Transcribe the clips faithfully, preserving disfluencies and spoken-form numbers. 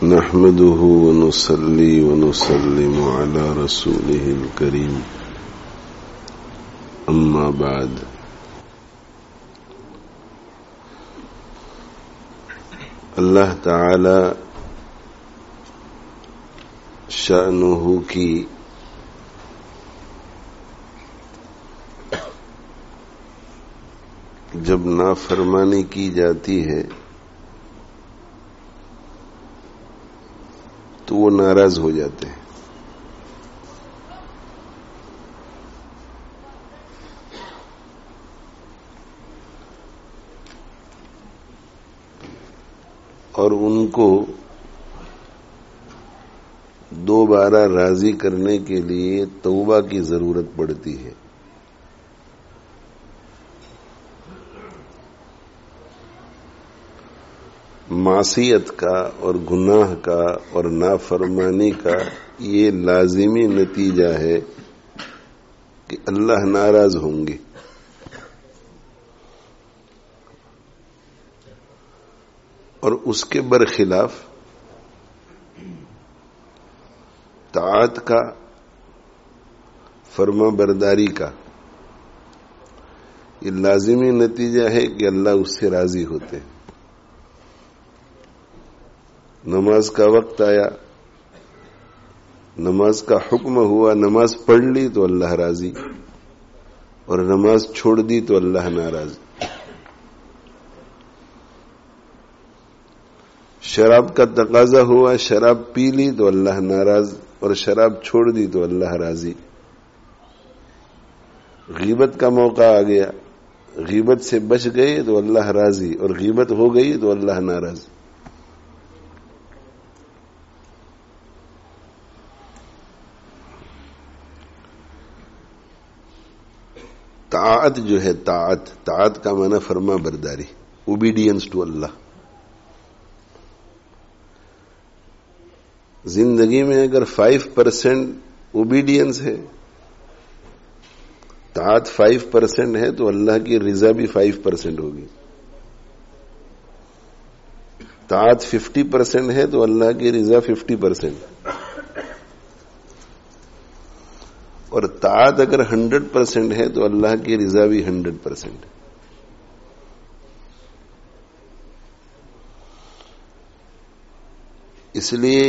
نحمده ونصلي ونسلم على رسوله الكريم أما بعد اللہ تعالی شأنہ کی جب نافرمانی کی جاتی ہے تو وہ ناراض ہو جاتے ہیں. اور ان کو دوبارہ راضی کرنے کے لیے توبہ کی ضرورت پڑتی ہے. معصیت کا اور گناہ کا اور نافرمانی کا یہ لازمی نتیجہ ہے کہ اللہ ناراض ہوں گے. اور اس کے برخلاف طاعت کا، فرما برداری کا یہ لازمی نتیجہ ہے کہ اللہ اس سے راضی ہوتے ہیں. نماز کا وقت آیا، نماز کا حکم ہوا، نماز پڑھ لی تو اللہ راضی، اور نماز چھوڑ دی تو اللہ ناراض. شراب کا تقاضا ہوا، شراب پی لی تو اللہ ناراض، اور شراب چھوڑ دی تو اللہ راضی. غیبت کا موقع آ گیا، غیبت سے بچ گئے تو اللہ راضی، اور غیبت ہو گئی تو اللہ ناراض. طاعت جو ہے، طاعت طاعت کا معنی فرما برداری، اوبیڈینس ٹو اللہ. زندگی میں اگر فائیو پرسینٹ اوبیڈینس ہے، طاعت فائیو پرسینٹ ہے، تو اللہ کی رضا بھی فائیو پرسینٹ ہوگی. طاعت ففٹی پرسینٹ ہے تو اللہ کی رضا ففٹی پرسینٹ. اور طاعت اگر ہنڈریڈ پرسینٹ ہے تو اللہ کی رضا بھی ہنڈریڈ پرسینٹ. اس لیے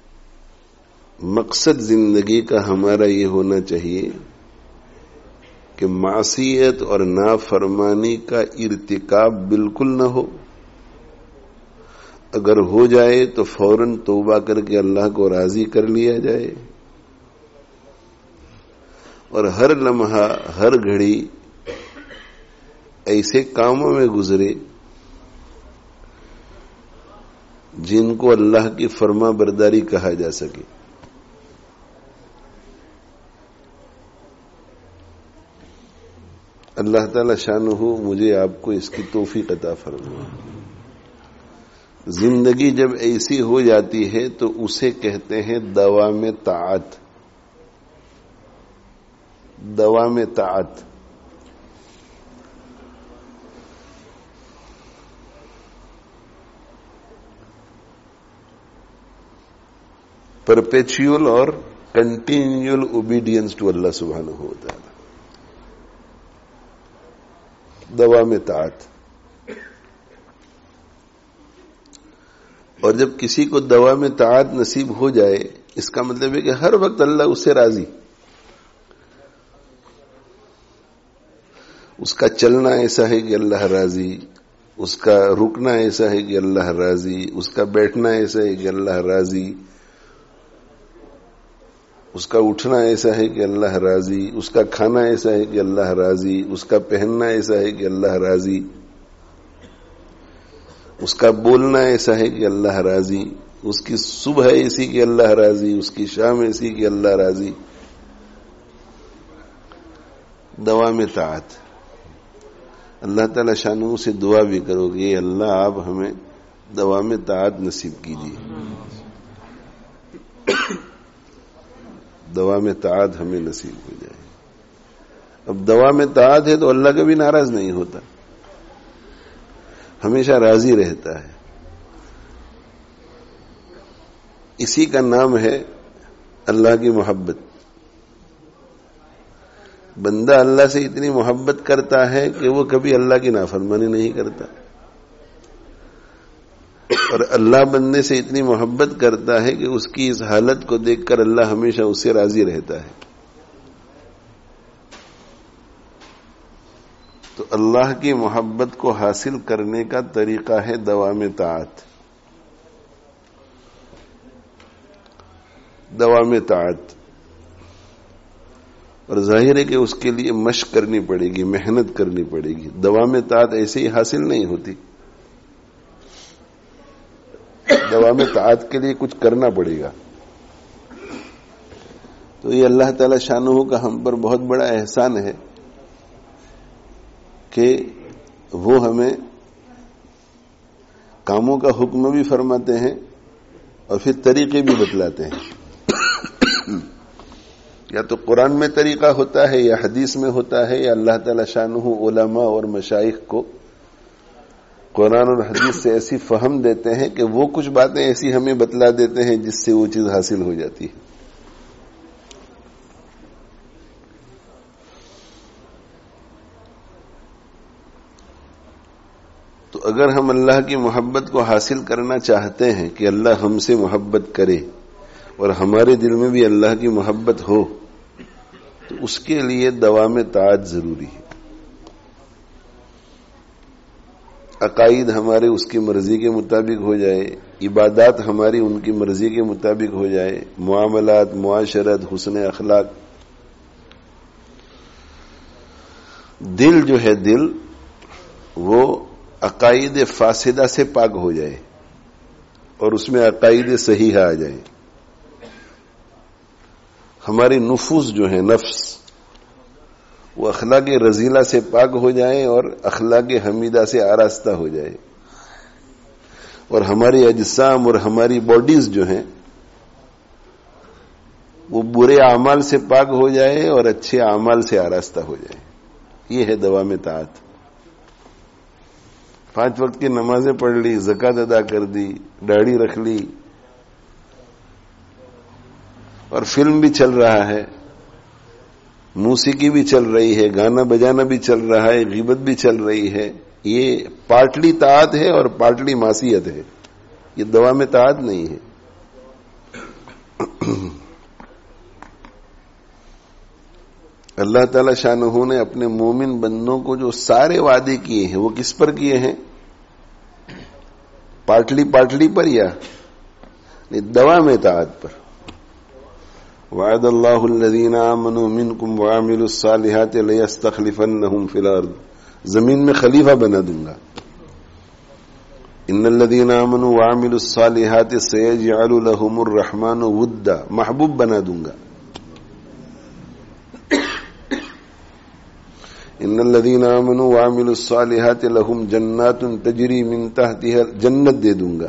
مقصد زندگی کا ہمارا یہ ہونا چاہیے کہ معصیت اور نافرمانی کا ارتکاب بالکل نہ ہو. اگر ہو جائے تو فوراً توبہ کر کے اللہ کو راضی کر لیا جائے، اور ہر لمحہ ہر گھڑی ایسے کاموں میں گزرے جن کو اللہ کی فرما برداری کہا جا سکے. اللہ تعالی شانہ مجھے آپ کو اس کی توفیق عطا فرمائے. زندگی جب ایسی ہو جاتی ہے تو اسے کہتے ہیں دوام طاعت. دوام طاعت پرپیچول اور کنٹینیول اوبیڈینس ٹو اللہ سبحانہ و تعالی. دوام طاعت. اور جب کسی کو دوام طاعت نصیب ہو جائے، اس کا مطلب ہے کہ ہر وقت اللہ اس سے راضی. اس کا چلنا ایسا ہے کہ اللہ راضی، اس کا رکنا ایسا ہے کہ اللہ راضی، اس کا بیٹھنا ایسا ہے کہ اللہ راضی، اس کا اٹھنا ایسا ہے کہ اللہ راضی، اس کا کھانا ایسا ہے کہ اللہ راضی، اس کا پہننا ایسا ہے کہ اللہ راضی، اس کا بولنا ایسا ہے کہ اللہ راضی، اس کی صبح ایسی کہ اللہ راضی، اس کی شام ایسی کہ اللہ راضی. دوام طاعت. اللہ تعالی شانہ سے دعا بھی کرو گے، اللہ آپ ہمیں دوام طاعت نصیب کیجیے. دوام طاعت ہمیں نصیب ہو جائے. اب دوام طاعت ہے تو اللہ کبھی ناراض نہیں ہوتا، ہمیشہ راضی رہتا ہے. اسی کا نام ہے اللہ کی محبت. بندہ اللہ سے اتنی محبت کرتا ہے کہ وہ کبھی اللہ کی نافرمانی نہیں کرتا، اور اللہ بندے سے اتنی محبت کرتا ہے کہ اس کی اس حالت کو دیکھ کر اللہ ہمیشہ اس سے راضی رہتا ہے. تو اللہ کی محبت کو حاصل کرنے کا طریقہ ہے دوام طاعت. دوام طاعت، اور ظاہر ہے کہ اس کے لیے مشق کرنی پڑے گی، محنت کرنی پڑے گی. دوام طاعت ایسے ہی حاصل نہیں ہوتی، دوام طاعت کے لیے کچھ کرنا پڑے گا. تو یہ اللہ تعالی شانہ کا ہم پر بہت بڑا احسان ہے کہ وہ ہمیں کاموں کا حکم بھی فرماتے ہیں اور پھر طریقے بھی بتلاتے ہیں. یا تو قرآن میں طریقہ ہوتا ہے یا حدیث میں ہوتا ہے، یا اللہ تعالی شانہ علماء اور مشائخ کو قرآن اور حدیث سے ایسی فہم دیتے ہیں کہ وہ کچھ باتیں ایسی ہمیں بتلا دیتے ہیں جس سے وہ چیز حاصل ہو جاتی ہے. تو اگر ہم اللہ کی محبت کو حاصل کرنا چاہتے ہیں کہ اللہ ہم سے محبت کرے اور ہمارے دل میں بھی اللہ کی محبت ہو، تو اس کے لیے دوام طاعت ضروری ہے. عقائد ہمارے اس کی مرضی کے مطابق ہو جائے، عبادات ہماری ان کی مرضی کے مطابق ہو جائے، معاملات، معاشرت، حسن اخلاق. دل جو ہے دل وہ عقائد فاسدہ سے پاک ہو جائے اور اس میں عقائد صحیحہ آ جائیں. ہماری نفوس جو ہے نفس وہ اخلاق رذیلہ سے پاک ہو جائیں اور اخلاق حمیدہ سے آراستہ ہو جائے، اور ہماری اجسام اور ہماری باڈیز جو ہیں وہ برے اعمال سے پاک ہو جائے اور اچھے اعمال سے آراستہ ہو جائے. یہ ہے دوام طاعت. پانچ وقت کی نمازیں پڑھ لی، زکوٰۃ ادا کر دی، داڑھی رکھ لی، اور فلم بھی چل رہا ہے، موسیقی بھی چل رہی ہے، گانا بجانا بھی چل رہا ہے، غیبت بھی چل رہی ہے. یہ پارٹلی طاعت ہے اور پارٹلی معصیت ہے. یہ دوام طاعت نہیں ہے. اللہ تعالی شانہ نے اپنے مومن بندوں کو جو سارے وعدے کیے ہیں وہ کس پر کیے ہیں؟ پارٹلی پارٹلی پر یا دوام طاعت پر. وعد اللہ الذین آمنوا منکم وعملوا الصالحات لیستخلفنہم فی الارض. زمین میں خلیفہ بنا دوں گا. ان الذین آمنوا وعملوا الصالحات سیجعل لہم الرحمن ودا. محبوب بنا دوں گا. ان الذین آمنوا وعملوا الصالحات لہم جنات تجری من تحتها، جنت دے دوں گا.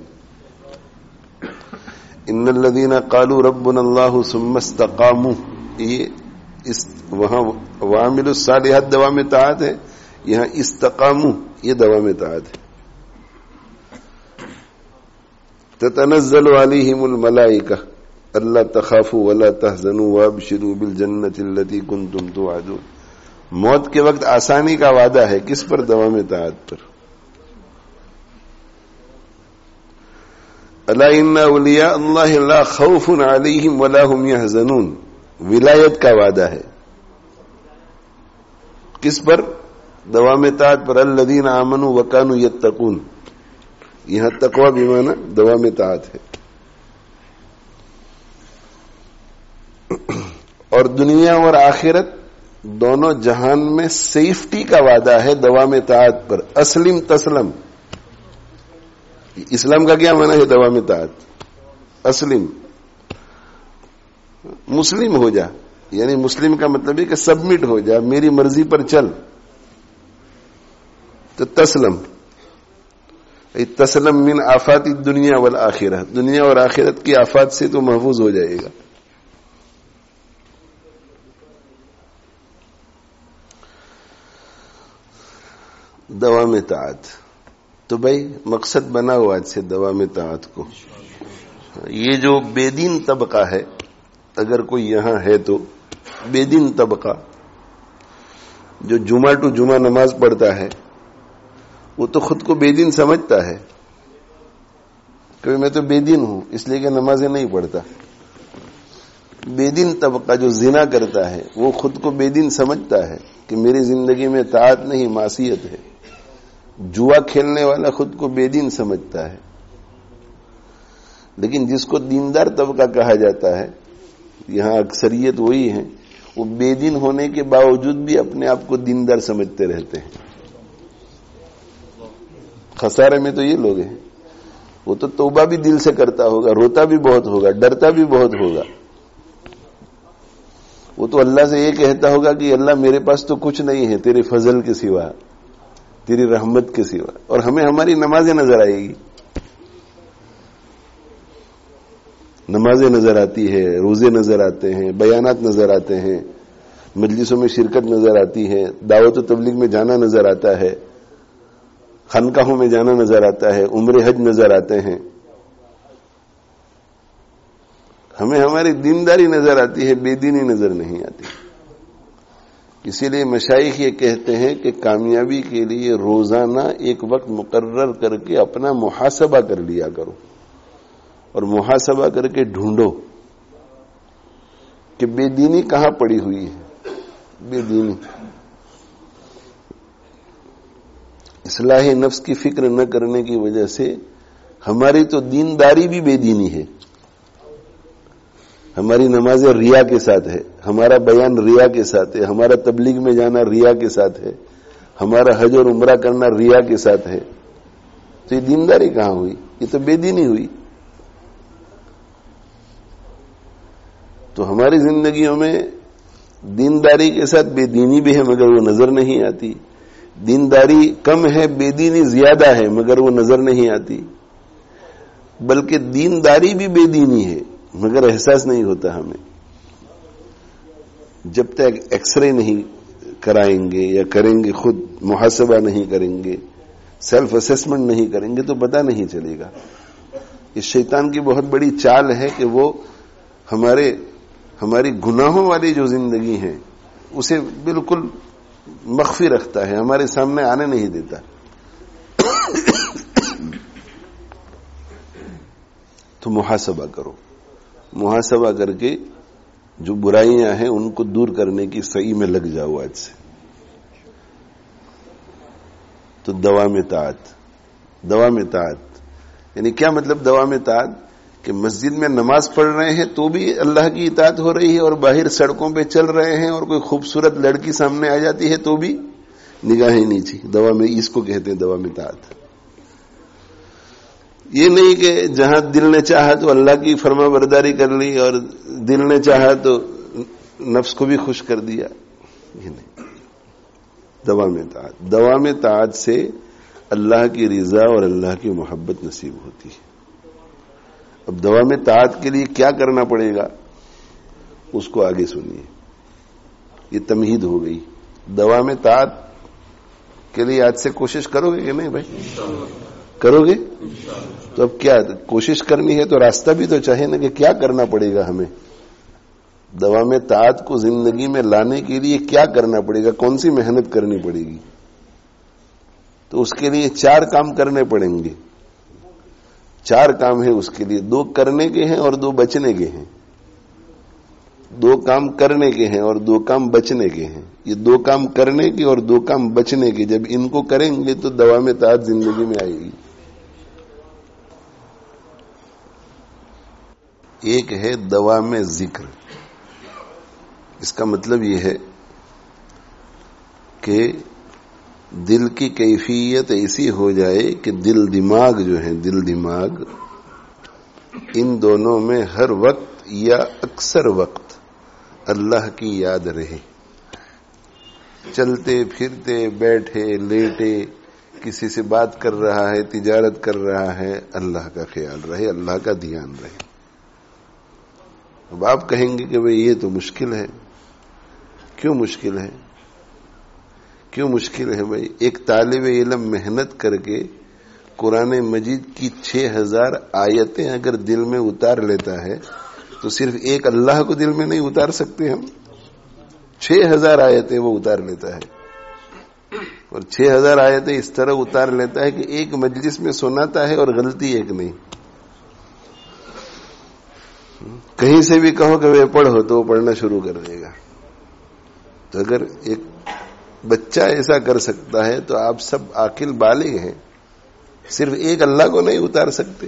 ان الذین قالوا ربنا اللہ ثم استقاموا، یہ اس وہاں وعملوا الصالحات دوام طاعت ہے، یہاں استقاموا یہ دوام طاعت ہے. تتنزل علیہم الملائکہ الا تخافوا ولا تحزنوا وابشروا بالجنۃ التي کنتم توعدون. موت کے وقت آسانی کا وعدہ ہے، کس پر؟ دوام طاعت پر. الا ان اولیاء اللہ لا خوف علیہم ولا هم يحزنون. ولایت کا وعدہ ہے، کس پر؟ دوام طاعت پر. الذین آمنوا وکانوا یتقون. یہاں تقوی بمعنی دوام طاعت ہے. اور دنیا اور آخرت دونوں جہان میں سیفٹی کا وعدہ ہے دوام طاعت پر. اسلم تسلم. اسلام کا کیا معنی ہے؟ دوام طاعت. اسلم مسلم ہو جا، یعنی مسلم کا مطلب ہے کہ سبمٹ ہو جا، میری مرضی پر چل. تو تسلم تسلم من آفات الدنیا والآخرہ. دنیا اور آخرت کی آفات سے تو محفوظ ہو جائے گا. دوام طاعت. تو بھائی مقصد بنا ہوا آج سے دوام طاعت کو. یہ جو بے دین طبقہ ہے، اگر کوئی یہاں ہے تو بے دین طبقہ جو جمعہ ٹو جمعہ نماز پڑھتا ہے، وہ تو خود کو بے دین سمجھتا ہے کہ میں تو بے دین ہوں اس لیے کہ نمازیں نہیں پڑھتا۔ بے دین طبقہ جو زنا کرتا ہے وہ خود کو بے دین سمجھتا ہے کہ میری زندگی میں طاعت نہیں معصیت ہے۔ جوا کھیلنے والا خود کو بے دین سمجھتا ہے، لیکن جس کو دیندار طبقہ کہا جاتا ہے، یہاں اکثریت وہی ہے، وہ بے دین ہونے کے باوجود بھی اپنے آپ کو دیندار سمجھتے رہتے ہیں۔ خسارے میں تو یہ لوگ ہیں، وہ تو توبہ بھی دل سے کرتا ہوگا، روتا بھی بہت ہوگا، ڈرتا بھی بہت ہوگا، وہ تو اللہ سے یہ کہتا ہوگا کہ اللہ میرے پاس تو کچھ نہیں ہے تیرے فضل کے سوا، تیری رحمت کے سوا، اور ہمیں ہماری نمازیں نظر آئے گی، نمازیں نظر آتی ہے، روزے نظر آتے ہیں، بیانات نظر آتے ہیں، مجلسوں میں شرکت نظر آتی ہے، دعوت و تبلیغ میں جانا نظر آتا ہے، خانقاہوں میں جانا نظر آتا ہے، عمرے حج نظر آتے ہیں، ہمیں ہماری دینداری نظر آتی ہے، بے دینی نظر نہیں آتی۔ اسی لیے مشائخ یہ کہتے ہیں کہ کامیابی کے لیے روزانہ ایک وقت مقرر کر کے اپنا محاسبہ کر لیا کرو، اور محاسبہ کر کے ڈھونڈو کہ بے دینی کہاں پڑی ہوئی ہے۔ بے دینی اصلاح نفس کی فکر نہ کرنے کی وجہ سے ہماری تو دینداری بھی بے دینی ہے۔ ہماری نماز ریا کے ساتھ ہے، ہمارا بیان ریا کے ساتھ ہے، ہمارا تبلیغ میں جانا ریا کے ساتھ ہے، ہمارا حج اور عمرہ کرنا ریا کے ساتھ ہے، تو یہ دینداری کہاں ہوئی؟ یہ تو بے دینی ہوئی۔ تو ہماری زندگیوں میں دینداری کے ساتھ بے دینی بھی ہے مگر وہ نظر نہیں آتی، دینداری کم ہے، بے دینی زیادہ ہے مگر وہ نظر نہیں آتی، بلکہ دینداری بھی بے دینی ہے مگر احساس نہیں ہوتا ہمیں۔ جب تک ایکس رے نہیں کرائیں گے یا کریں گے، خود محاسبہ نہیں کریں گے، سیلف اسیسمنٹ نہیں کریں گے تو پتہ نہیں چلے گا۔ اس شیطان کی بہت بڑی چال ہے کہ وہ ہمارے ہماری گناہوں والی جو زندگی ہے اسے بالکل مخفی رکھتا ہے، ہمارے سامنے آنے نہیں دیتا۔ تو محاسبہ کرو، محاسبہ کر کے جو برائیاں ہیں ان کو دور کرنے کی صحیح میں لگ جاؤ آج سے۔ تو دوام طاعت، دوام طاعت یعنی کیا مطلب دوام طاعت؟ کہ مسجد میں نماز پڑھ رہے ہیں تو بھی اللہ کی اطاعت ہو رہی ہے، اور باہر سڑکوں پہ چل رہے ہیں اور کوئی خوبصورت لڑکی سامنے آ جاتی ہے تو بھی نگاہیں نیچی۔ دوام، اس کو کہتے ہیں دوام طاعت۔ یہ نہیں کہ جہاں دل نے چاہا تو اللہ کی فرما برداری کر لی اور دل نے چاہا تو نفس کو بھی خوش کر دیا، یہ نہیں۔ دوام طاعت، دوام طاعت سے اللہ کی رضا اور اللہ کی محبت نصیب ہوتی ہے۔ اب دوام طاعت کے لیے کیا کرنا پڑے گا اس کو آگے سنیے، یہ تمہید ہو گئی۔ دوام طاعت کے لیے آج سے کوشش کرو گے کہ نہیں بھائی؟ کرو گے؟ تو اب کیا کوشش کرنی ہے تو راستہ بھی تو چاہیے نا کہ کیا کرنا پڑے گا ہمیں۔ دوام طاعت کو زندگی میں لانے کے لیے کیا کرنا پڑے گا، کون سی محنت کرنی پڑے گی؟ تو اس کے لیے چار کام کرنے پڑیں گے۔ چار کام ہیں اس کے لیے، دو کرنے کے ہیں اور دو بچنے کے ہیں۔ دو کام کرنے کے ہیں اور دو کام بچنے کے ہیں۔ یہ دو کام کرنے کے اور دو کام بچنے کے، جب ان کو کریں گے تو دوام طاعت زندگی میں آئے گی۔ ایک ہے دوام ذکر، اس کا مطلب یہ ہے کہ دل کی کیفیت ایسی ہو جائے کہ دل دماغ جو ہے، دل دماغ ان دونوں میں ہر وقت یا اکثر وقت اللہ کی یاد رہے۔ چلتے پھرتے، بیٹھے لیٹے، کسی سے بات کر رہا ہے، تجارت کر رہا ہے، اللہ کا خیال رہے، اللہ کا دھیان رہے۔ اب آپ کہیں گے کہ بھئی یہ تو مشکل ہے۔ کیوں مشکل ہے؟ کیوں مشکل ہے بھائی؟ ایک طالب علم محنت کر کے قرآن مجید کی چھ ہزار آیتیں اگر دل میں اتار لیتا ہے تو صرف ایک اللہ کو دل میں نہیں اتار سکتے ہم. چھ ہزار آیتیں وہ اتار لیتا ہے، اور چھ ہزار آیتیں اس طرح اتار لیتا ہے کہ ایک مجلس میں سناتا ہے اور غلطی ایک نہیں. کہیں سے بھی کہو کہ وہ پڑھو تو وہ پڑھنا شروع کر دے گا. تو اگر ایک بچہ ایسا کر سکتا ہے تو آپ سب عاقل بالغ ہیں، صرف ایک اللہ کو نہیں اتار سکتے.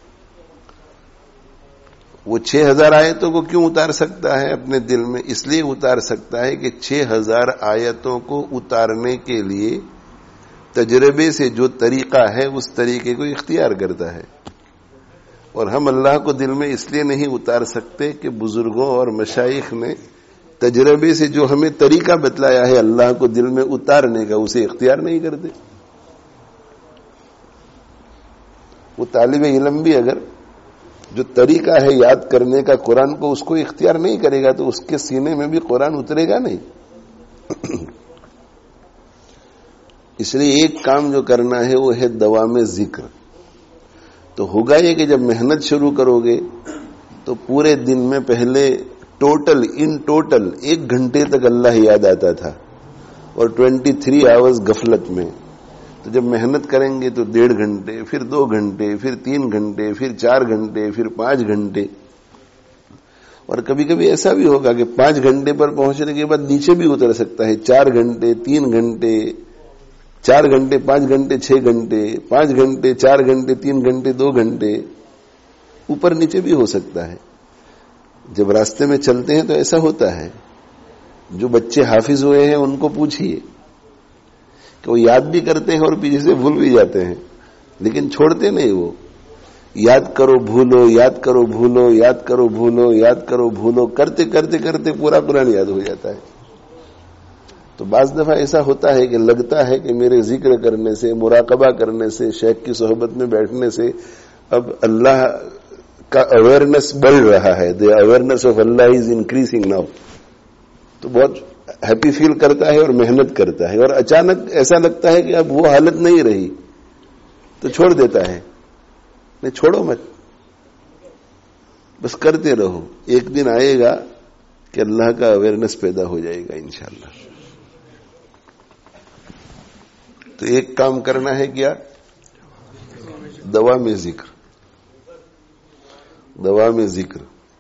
وہ چھ ہزار آیتوں کو کیوں اتار سکتا ہے اپنے دل میں؟ اس لیے اتار سکتا ہے کہ چھ ہزار آیتوں کو اتارنے کے لیے تجربے سے جو طریقہ ہے اس طریقے کو اختیار کرتا ہے. اور ہم اللہ کو دل میں اس لیے نہیں اتار سکتے کہ بزرگوں اور مشائخ نے تجربے سے جو ہمیں طریقہ بتلایا ہے اللہ کو دل میں اتارنے کا، اسے اختیار نہیں کرتے. وہ طالب علم بھی اگر جو طریقہ ہے یاد کرنے کا قرآن کو، اس کو اختیار نہیں کرے گا تو اس کے سینے میں بھی قرآن اترے گا نہیں. اس لیے ایک کام جو کرنا ہے وہ ہے دوام ذکر. تو ہوگا یہ کہ جب محنت شروع کرو گے تو پورے دن میں پہلے ٹوٹل ان ٹوٹل ایک گھنٹے تک اللہ یاد آتا تھا اور ٹوینٹی تھری آورز غفلت میں. تو جب محنت کریں گے تو ڈیڑھ گھنٹے، پھر دو گھنٹے، پھر تین گھنٹے، پھر چار گھنٹے، پھر پانچ گھنٹے. اور کبھی کبھی ایسا بھی ہوگا کہ پانچ گھنٹے پر پہنچنے کے بعد نیچے بھی اتر سکتا ہے. چار گھنٹے، تین گھنٹے، چار گھنٹے، پانچ گھنٹے، چھ گھنٹے، پانچ گھنٹے، چار گھنٹے، تین گھنٹے، دو گھنٹے، اوپر نیچے بھی ہو سکتا ہے. جب راستے میں چلتے ہیں تو ایسا ہوتا ہے. جو بچے حافظ ہوئے ہیں ان کو پوچھیے کہ وہ یاد بھی کرتے ہیں اور پیچھے سے بھول بھی جاتے ہیں، لیکن چھوڑتے نہیں. وہ یاد کرو بھولو، یاد کرو بھولو، یاد کرو بھولو، یاد کرو بھولو، کرتے کرتے کرتے پورا قرآن یاد ہو جاتا ہے. تو بعض دفعہ ایسا ہوتا ہے کہ لگتا ہے کہ میرے ذکر کرنے سے، مراقبہ کرنے سے، شیخ کی صحبت میں بیٹھنے سے اب اللہ کا اویئرنیس بڑھ رہا ہے. The awareness of Allah is increasing now. تو بہت ہیپی فیل کرتا ہے اور محنت کرتا ہے، اور اچانک ایسا لگتا ہے کہ اب وہ حالت نہیں رہی تو چھوڑ دیتا ہے. نہیں، چھوڑو مت، بس کرتے رہو. ایک دن آئے گا کہ اللہ کا اویئرنیس پیدا ہو جائے گا انشاءاللہ. تو ایک کام کرنا ہے کیا؟ دوا میں ذکر، دوا میں ذکر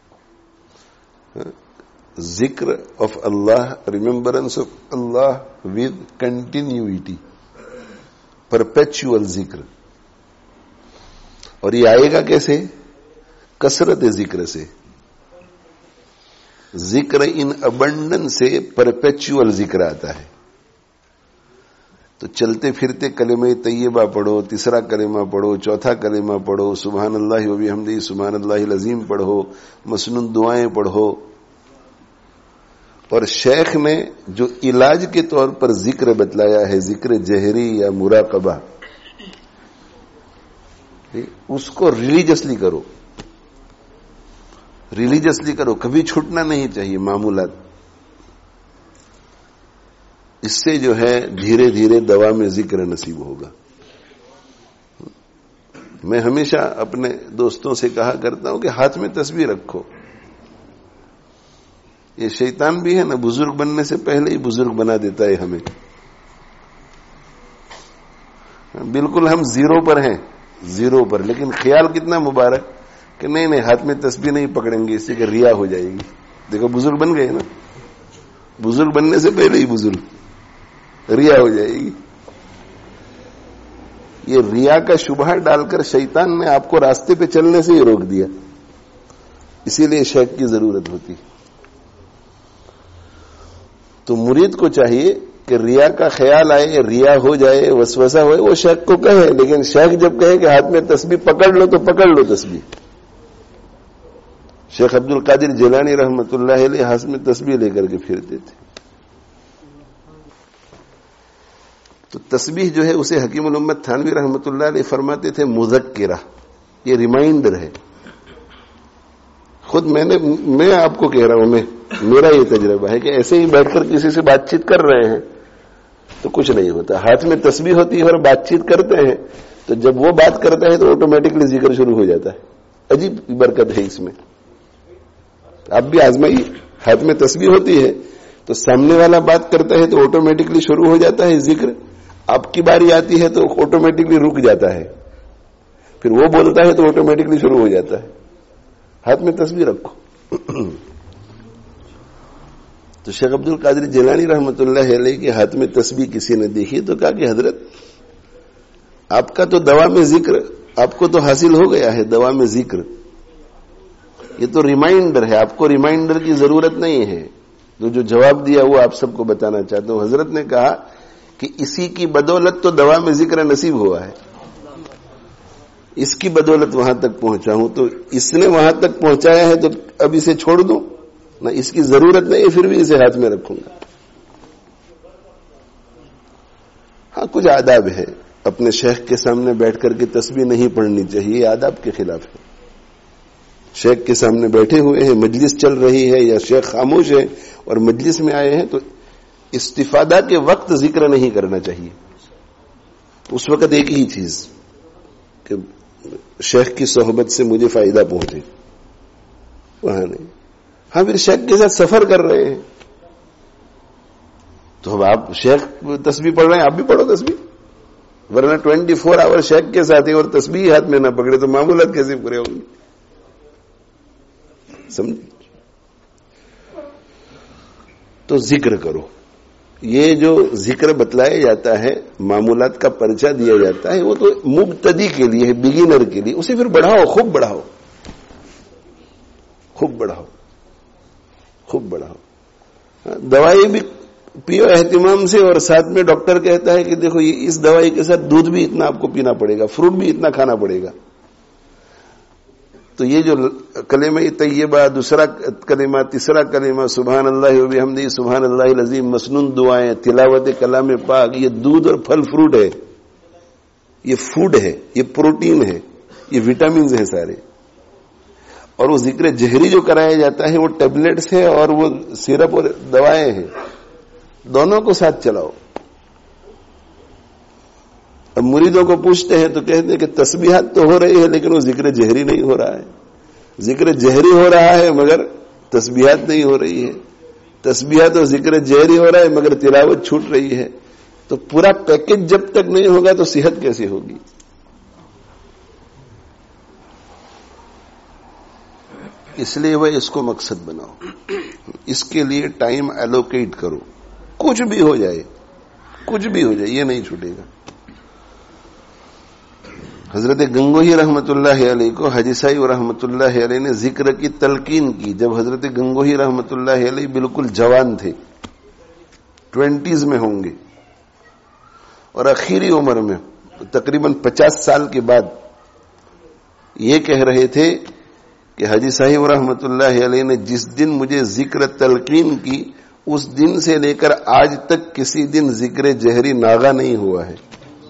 ذکر of Allah, remembrance of Allah with continuity, perpetual ذکر. اور یہ آئے گا کیسے؟ کثرت ذکر سے. ذکر ان ابنڈنس سے پرپیچول ذکر آتا ہے. تو چلتے پھرتے کلمہ طیبہ پڑھو، تیسرا کلمہ پڑھو، چوتھا کلمہ پڑھو، سبحان اللہ و بحمدہ، سبحان اللہ العظیم پڑھو، مسنون دعائیں پڑھو. اور شیخ نے جو علاج کے طور پر ذکر بتلایا ہے، ذکر جہری یا مراقبہ، اس کو ریلیجسلی کرو، ریلیجسلی کرو، کبھی چھوٹنا نہیں چاہیے معمولات. اس سے جو ہے دھیرے دھیرے دوا میں ذکر نصیب ہوگا. میں ہمیشہ اپنے دوستوں سے کہا کرتا ہوں کہ ہاتھ میں تسبیح رکھو. یہ شیطان بھی ہے نا، بزرگ بننے سے پہلے ہی بزرگ بنا دیتا ہے ہمیں. بالکل ہم زیرو پر ہیں، زیرو پر، لیکن خیال کتنا مبارک کہ نہیں نہیں ہاتھ میں تسبیح نہیں پکڑیں گے، اس سے کہ ریا ہو جائے گی. دیکھو بزرگ بن گئے نا، بزرگ بننے سے پہلے ہی بزرگ، ریا ہو جائے گی. یہ ریا کا شبہ ڈال کر شیطان نے آپ کو راستے پہ چلنے سے ہی روک دیا. اسی لیے شیخ کی ضرورت ہوتی. تو مرید کو چاہیے کہ ریا کا خیال آئے، ریا ہو جائے، وسوسہ ہوئے، وہ شیخ کو کہے. لیکن شیخ جب کہے کہ ہاتھ میں تسبیح پکڑ لو تو پکڑ لو تسبیح. شیخ عبد القادر جیلانی رحمت اللہ علیہ ہاتھ میں تسبیح لے کر کے پھرتے تھے. تو تسبیح جو ہے اسے حکیم الامت تھانوی رحمت اللہ علیہ فرماتے تھے مذکرہ، یہ ریمائنڈر ہے. خود میں نے میں آپ کو کہہ رہا ہوں، میں میرا یہ تجربہ ہے کہ ایسے ہی بیٹھ کر کسی سے بات چیت کر رہے ہیں تو کچھ نہیں ہوتا. ہاتھ میں تسبیح ہوتی ہے اور بات چیت کرتے ہیں تو جب وہ بات کرتا ہے تو آٹومیٹکلی ذکر شروع ہو جاتا ہے. عجیب برکت ہے اس میں. آپ بھی آزمائیے. ہاتھ میں تسبیح ہوتی ہے تو سامنے والا بات کرتا ہے تو آٹومیٹکلی شروع ہو جاتا ہے ذکر. آپ کی باری آتی ہے تو آٹومیٹکلی رک جاتا ہے. پھر وہ بولتا ہے تو آٹومیٹکلی شروع ہو جاتا ہے. ہاتھ میں تسبیح رکھو. تو شیخ عبد القادر جیلانی رحمۃ اللہ علیہ کے ہاتھ میں تسبیح کسی نے دیکھی تو کہا کہ حضرت آپ کا تو دوا میں ذکر آپ کو تو حاصل ہو گیا ہے. دوا میں ذکر یہ تو ریمائنڈر ہے. آپ کو ریمائنڈر کی ضرورت نہیں ہے. تو جو جواب دیا وہ آپ سب کو بتانا چاہتا ہوں. حضرت نے کہا کہ اسی کی بدولت تو دوا میں ذکر نصیب ہوا ہے. اس کی بدولت وہاں تک پہنچا ہوں. تو اس نے وہاں تک پہنچایا ہے تو اب اسے چھوڑ دوں نہ. اس کی ضرورت نہیں ہے پھر بھی اسے ہاتھ میں رکھوں گا. ہاں کچھ آداب ہے. اپنے شیخ کے سامنے بیٹھ کر کے تسبیح نہیں پڑھنی چاہیے. آداب کے خلاف ہے. شیخ کے سامنے بیٹھے ہوئے ہیں, مجلس چل رہی ہے یا شیخ خاموش ہے اور مجلس میں آئے ہیں تو استفادہ کے وقت ذکر نہیں کرنا چاہیے. اس وقت ایک ہی چیز کہ شیخ کی صحبت سے مجھے فائدہ پہنچے, وہاں نہیں. ہاں پھر شیخ کے ساتھ سفر کر رہے ہیں تو اب آپ شیخ تسبیح پڑھ رہے ہیں, آپ بھی پڑھو تسبیح. ورنہ ٹوینٹی فور آور شیخ کے ساتھ ہیں اور تسبیح ہاتھ میں نہ پکڑے تو معمولات کیسے پورے ہوں گے. سمجھ. تو ذکر کرو. یہ جو ذکر بتلایا جاتا ہے, معمولات کا پرچہ دیا جاتا ہے, وہ تو مبتدی کے لیے ہے, بگینر کے لیے. اسے پھر بڑھاؤ, خوب بڑھاؤ, خوب بڑھاؤ, خوب بڑھاؤ. دوائی بھی پیو اہتمام سے, اور ساتھ میں ڈاکٹر کہتا ہے کہ دیکھو یہ اس دوائی کے ساتھ دودھ بھی اتنا آپ کو پینا پڑے گا, فروٹ بھی اتنا کھانا پڑے گا. تو یہ جو کلمہ طیبہ, دوسرا کلمہ, تیسرا کلمہ, سبحان اللہ و بحمدہ, سبحان اللہ العظیم, مسنون دعائیں, تلاوت کلام پاک, یہ دودھ اور پھل فروٹ ہے, یہ فوڈ ہے, یہ پروٹین ہے, یہ وٹامنز ہیں سارے. اور وہ ذکر جہری جو کرایا جاتا ہے وہ ٹیبلٹس ہے اور وہ سیرپ اور دوائیں ہیں. دونوں کو ساتھ چلاؤ. اب مریدوں کو پوچھتے ہیں تو کہتے ہیں کہ تسبیحات تو ہو رہی ہے لیکن وہ ذکر جہری نہیں ہو رہا ہے. ذکر جہری ہو رہا ہے مگر تسبیحات نہیں ہو رہی ہے. تسبیحات اور ذکر جہری ہو رہا ہے مگر تلاوت چھوٹ رہی ہے. تو پورا پیکج جب تک نہیں ہوگا تو صحت کیسے ہوگی. اس لیے وہ اس کو مقصد بناؤ, اس کے لیے ٹائم ایلوکیٹ کرو. کچھ بھی ہو جائے, کچھ بھی ہو جائے, یہ نہیں چھوٹے گا. حضرت گنگوہی رحمت اللہ علیہ کو حاجی صاحب رحمت اللہ علیہ نے ذکر کی تلقین کی جب حضرت گنگوہی رحمت اللہ علیہ بالکل جوان تھے, ٹوینٹیز میں ہوں گے, اور اخیری عمر میں تقریباً پچاس سال کے بعد یہ کہہ رہے تھے کہ حاجی صاحب رحمت اللہ علیہ نے جس دن مجھے ذکر تلقین کی اس دن سے لے کر آج تک کسی دن ذکر جہری ناغا نہیں ہوا ہے.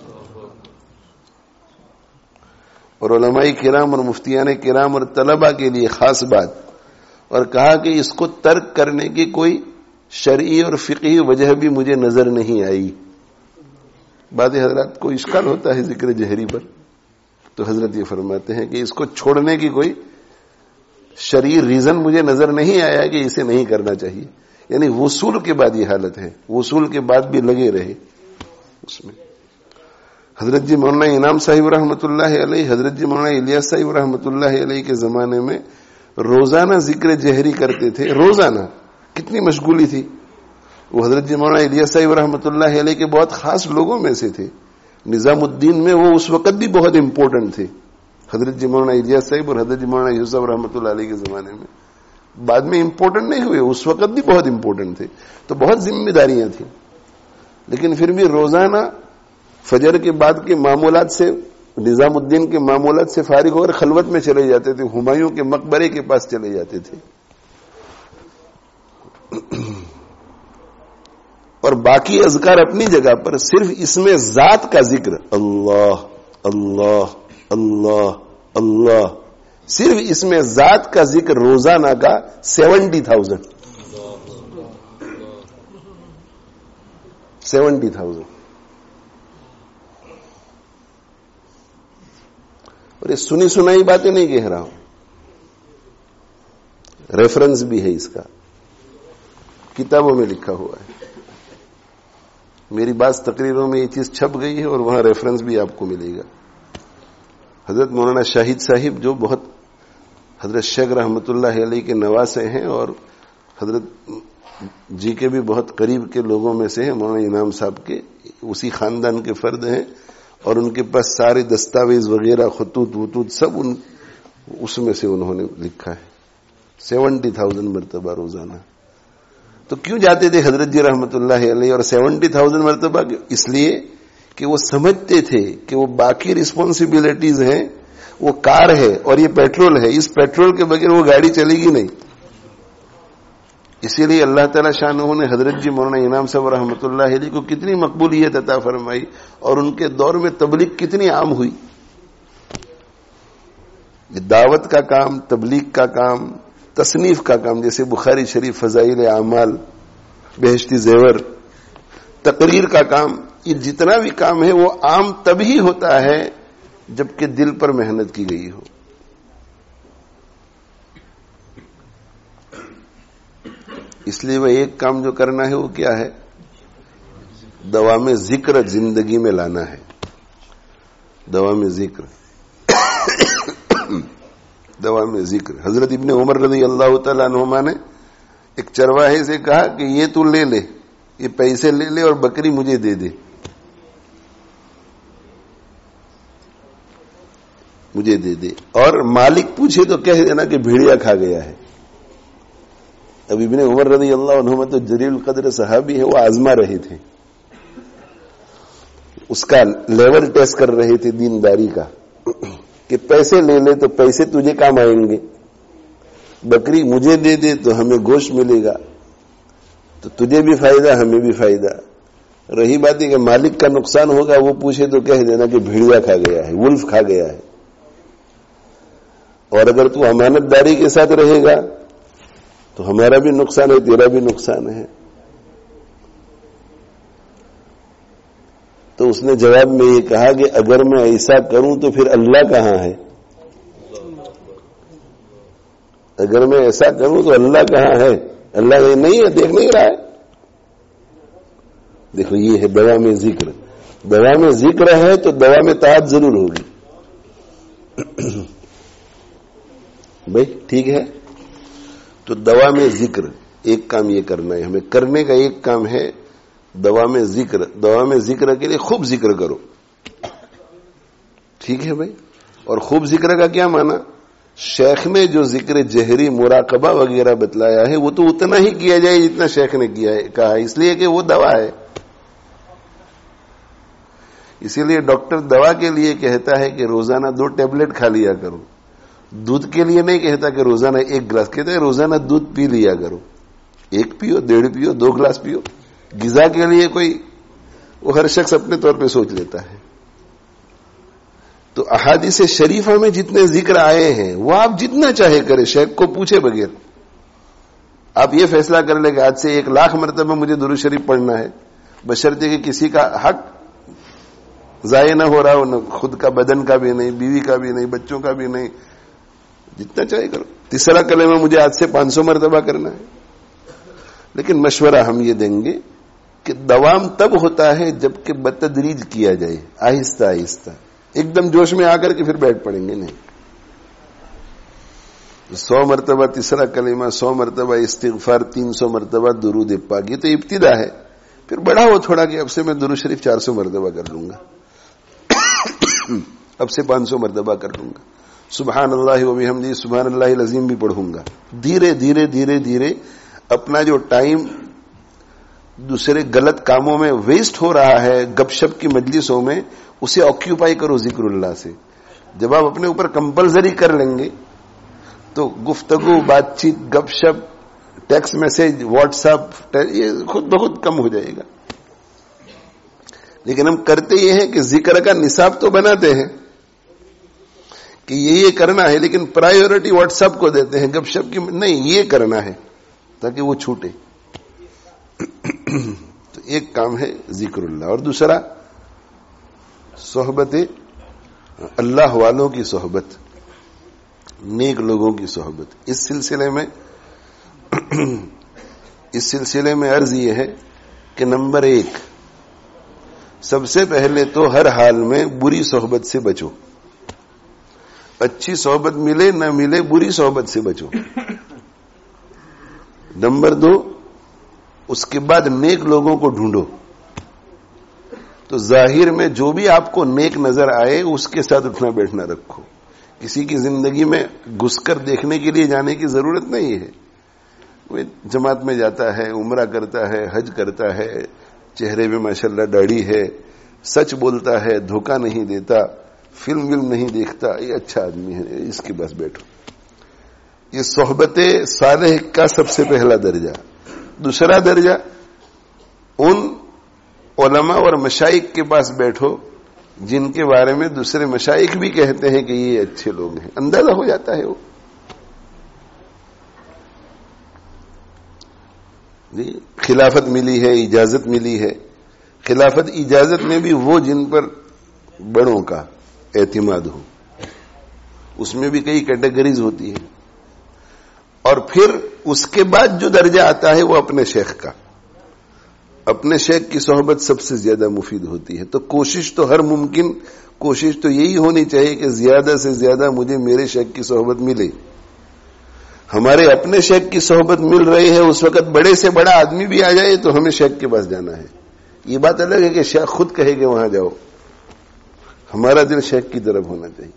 اور علماء کرام اور مفتیان کرام اور طلباء کے لیے خاص بات, اور کہا کہ اس کو ترک کرنے کی کوئی شرعی اور فقہی وجہ بھی مجھے نظر نہیں آئی. بعض حضرات کو اشکال ہوتا ہے ذکر جہری پر, تو حضرت یہ فرماتے ہیں کہ اس کو چھوڑنے کی کوئی شرعی ریزن مجھے نظر نہیں آیا کہ اسے نہیں کرنا چاہیے. یعنی وصول کے بعد یہ حالت ہے, وصول کے بعد بھی لگے رہے اس میں. حضرت جی مولانا انعام صاحب رحمۃ اللہ علیہ, حضرت جی مولانا الیاس صاحب رحمۃ اللہ علیہ کے زمانے میں روزانہ ذکر جہری کرتے تھے. روزانہ کتنی مشغولی تھی. وہ حضرت جی مولانا الیاس صاحب رحمۃ اللہ علیہ کے بہت خاص لوگوں میں سے تھے. نظام الدین میں وہ اس وقت بھی بہت امپورٹنٹ تھے, حضرت جی مولانا الیاس صاحب اور حضرت جی مولانا یوسف رحمۃ اللہ علیہ کے زمانے میں. بعد میں امپورٹنٹ نہیں ہوئے, اس وقت بھی بہت امپورٹنٹ تھے. تو بہت ذمہ داریاں تھیں, لیکن پھر بھی روزانہ فجر کے بعد کے معمولات سے, نظام الدین کے معمولات سے فارغ ہو کر خلوت میں چلے جاتے تھے, ہمایوں کے مقبرے کے پاس چلے جاتے تھے. اور باقی اذکار اپنی جگہ پر, صرف اس میں ذات کا ذکر, اللہ اللہ اللہ اللہ, صرف اس میں ذات کا ذکر روزانہ کا سیونٹی تھاؤزینڈ سیونٹی تھاؤزینڈ اور یہ سنی سنائی باتیں نہیں کہہ رہا ہوں, ریفرنس بھی ہے اس کا, کتابوں میں لکھا ہوا ہے. میری بعض تقریروں میں یہ چیز چھپ گئی ہے اور وہاں ریفرنس بھی آپ کو ملے گا. حضرت مولانا شاہد صاحب جو بہت حضرت شیخ رحمت اللہ علیہ کے نواسے ہیں اور حضرت جی کے بھی بہت قریب کے لوگوں میں سے ہیں, مولانا انعام صاحب کے اسی خاندان کے فرد ہیں, اور ان کے پاس سارے دستاویز وغیرہ خطوط وطوط سب ان اس میں سے انہوں نے لکھا ہے. سیونٹی تھاؤزینڈ مرتبہ روزانہ. تو کیوں جاتے تھے حضرت جی رحمت اللہ علیہ, اور سیونٹی تھاؤزینڈ مرتبہ اس لیے کہ وہ سمجھتے تھے کہ وہ باقی رسپانسبلٹیز ہیں, وہ کار ہے اور یہ پیٹرول ہے, اس پیٹرول کے بغیر وہ گاڑی چلے گی نہیں. اسی لیے اللہ تعالی شانہ نے حضرت جی مولانا انعام صاحب رحمۃ اللہ علیہ کو کتنی مقبولیت عطا فرمائی, اور ان کے دور میں تبلیغ کتنی عام ہوئی. دعوت کا کام, تبلیغ کا کام, تصنیف کا کام, جیسے بخاری شریف, فضائل اعمال, بہشتی زیور, تقریر کا کام, یہ جتنا بھی کام ہے وہ عام تبھی ہوتا ہے جبکہ دل پر محنت کی گئی ہو. اس لیے وہ ایک کام جو کرنا ہے وہ کیا ہے, دوام ذکر زندگی میں لانا ہے. دوام ذکر دوام ذکر. حضرت ابن عمر رضی اللہ تعالیٰ عنہما نے ایک چرواہے سے کہا کہ یہ تو لے لے, یہ پیسے لے لے اور بکری مجھے دے دے, مجھے دے دے, اور مالک پوچھے تو کہہ دینا کہ بھیڑیا کھا گیا ہے. اب ابن عمر رضی اللہ عنہما تو جلیل القدر صحابی ہے, وہ آزما رہے تھے, اس کا لیول ٹیسٹ کر رہے تھے دینداری کا, کہ پیسے لے لے تو پیسے تجھے کام آئیں گے, بکری مجھے دے دے تو ہمیں گوشت ملے گا, تو تجھے بھی فائدہ ہمیں بھی فائدہ. رہی بات ہے کہ مالک کا نقصان ہوگا, وہ پوچھے تو کہہ دینا کہ بھیڑیا کھا گیا ہے, ولف کھا گیا ہے. اور اگر تو امانت داری کے ساتھ رہے گا تو ہمارا بھی نقصان ہے, تیرا بھی نقصان ہے. تو اس نے جواب میں یہ کہا کہ اگر میں ایسا کروں تو پھر اللہ کہاں ہے, اگر میں ایسا کروں تو اللہ کہاں ہے, اللہ نہیں ہے, دیکھ نہیں رہا ہے. دیکھو یہ ہے دوا میں ذکر. دوا میں ذکر ہے تو دوا میں طاعت ضرور ہوگی. بھائی ٹھیک ہے, تو دوا میں ذکر ایک کام یہ کرنا ہے ہمیں. کرنے کا ایک کام ہے دوا میں ذکر. دوا میں ذکر کے لیے خوب ذکر کرو, ٹھیک ہے بھائی. اور خوب ذکر کا کیا مانا, شیخ نے جو ذکر جہری مراقبہ وغیرہ بتلایا ہے وہ تو اتنا ہی کیا جائے جتنا شیخ نے کیا ہے کہا ہے, اس لیے کہ وہ دوا ہے. اسی لیے ڈاکٹر دوا کے لیے کہتا ہے کہ روزانہ دو ٹیبلٹ کھا لیا کرو. دودھ کے لیے نہیں کہتا کہ روزانہ ایک گلاس, کہتا ہے روزانہ دودھ پی لیا کرو, ایک پیو, ڈیڑھ پیو, دو گلاس پیو. غذا کے لیے کوئی وہ ہر شخص اپنے طور پہ سوچ لیتا ہے. تو احادیث شریفہ میں جتنے ذکر آئے ہیں وہ آپ جتنا چاہے کریں, شیخ کو پوچھے بغیر. آپ یہ فیصلہ کر لیں کہ آج سے ایک لاکھ مرتبہ مجھے درود شریف پڑھنا ہے, بشرطے کہ کسی کا حق ضائع نہ ہو رہا ہو, خود کا, بدن کا بھی نہیں, بیوی کا بھی نہیں, بچوں کا بھی نہیں. جتنا چاہے کرو. تیسرا کلمہ مجھے آج سے پانچ سو مرتبہ کرنا ہے. لیکن مشورہ ہم یہ دیں گے کہ دوام تب ہوتا ہے جبکہ بتدریج کیا جائے, آہستہ آہستہ. ایک دم جوش میں آ کر کے پھر بیٹھ پڑیں گے نہیں. سو مرتبہ تیسرا کلمہ, سو مرتبہ استغفار, تین سو مرتبہ درود پاک, یہ تو ابتدا ہے. پھر بڑا ہو تھوڑا کہ اب سے میں درود شریف چار سو مرتبہ کر لوں گا, اب سے پانچ سو مرتبہ کر لوں گا, سبحان اللہ و بحمدہ سبحان اللہ العظیم بھی پڑھوں گا. دھیرے دھیرے دھیرے دھیرے اپنا جو ٹائم دوسرے غلط کاموں میں ویسٹ ہو رہا ہے, گپ شپ کی مجلسوں میں, اسے آکیوپائی کرو ذکر اللہ سے. جب آپ اپنے اوپر کمپلسری کر لیں گے تو گفتگو, بات چیت, گپ شپ, ٹیکسٹ میسج, واٹس ایپ, یہ خود بخود کم ہو جائے گا. لیکن ہم کرتے یہ ہیں کہ ذکر کا نصاب تو بناتے ہیں کہ یہ یہ کرنا ہے, لیکن پرائیورٹی واٹس ایپ کو دیتے ہیں, گپ شپ کی نہیں, یہ کرنا ہے تاکہ وہ چھوٹے. تو ایک کام ہے ذکر اللہ, اور دوسرا صحبت اللہ والوں کی صحبت، نیک لوگوں کی صحبت. اس سلسلے میں اس سلسلے میں عرض یہ ہے کہ نمبر ایک، سب سے پہلے تو ہر حال میں بری صحبت سے بچو. اچھی صحبت ملے نہ ملے بری صحبت سے بچو. نمبر دو، اس کے بعد نیک لوگوں کو ڈھونڈو. تو ظاہر میں جو بھی آپ کو نیک نظر آئے اس کے ساتھ اٹھنا بیٹھنا رکھو. کسی کی زندگی میں گھس کر دیکھنے کے لیے جانے کی ضرورت نہیں ہے. کوئی جماعت میں جاتا ہے، عمرہ کرتا ہے، حج کرتا ہے، چہرے میں ماشاءاللہ داڑھی ہے، سچ بولتا ہے، دھوکہ نہیں دیتا، فلم ولم نہیں دیکھتا، یہ اچھا آدمی ہے، اس کے پاس بیٹھو. یہ صحبت صالح کا سب سے پہلا درجہ. دوسرا درجہ، ان علماء اور مشائخ کے پاس بیٹھو جن کے بارے میں دوسرے مشائخ بھی کہتے ہیں کہ یہ اچھے لوگ ہیں. اندازہ ہو جاتا ہے وہ. جی خلافت ملی ہے، اجازت ملی ہے. خلافت اجازت میں بھی وہ جن پر بڑوں کا اعتماد ہو. اس میں بھی کئی کیٹیگریز ہوتی ہیں. اور پھر اس کے بعد جو درجہ آتا ہے وہ اپنے شیخ کا. اپنے شیخ کی صحبت سب سے زیادہ مفید ہوتی ہے. تو کوشش تو ہر ممکن کوشش تو یہی ہونی چاہیے کہ زیادہ سے زیادہ مجھے میرے شیخ کی صحبت ملے. ہمارے اپنے شیخ کی صحبت مل رہی ہے، اس وقت بڑے سے بڑا آدمی بھی آ جائے تو ہمیں شیخ کے پاس جانا ہے. یہ بات الگ ہے کہ شیخ خود کہے کہ وہاں جاؤ. ہمارا دل شیخ کی طرف ہونا چاہیے.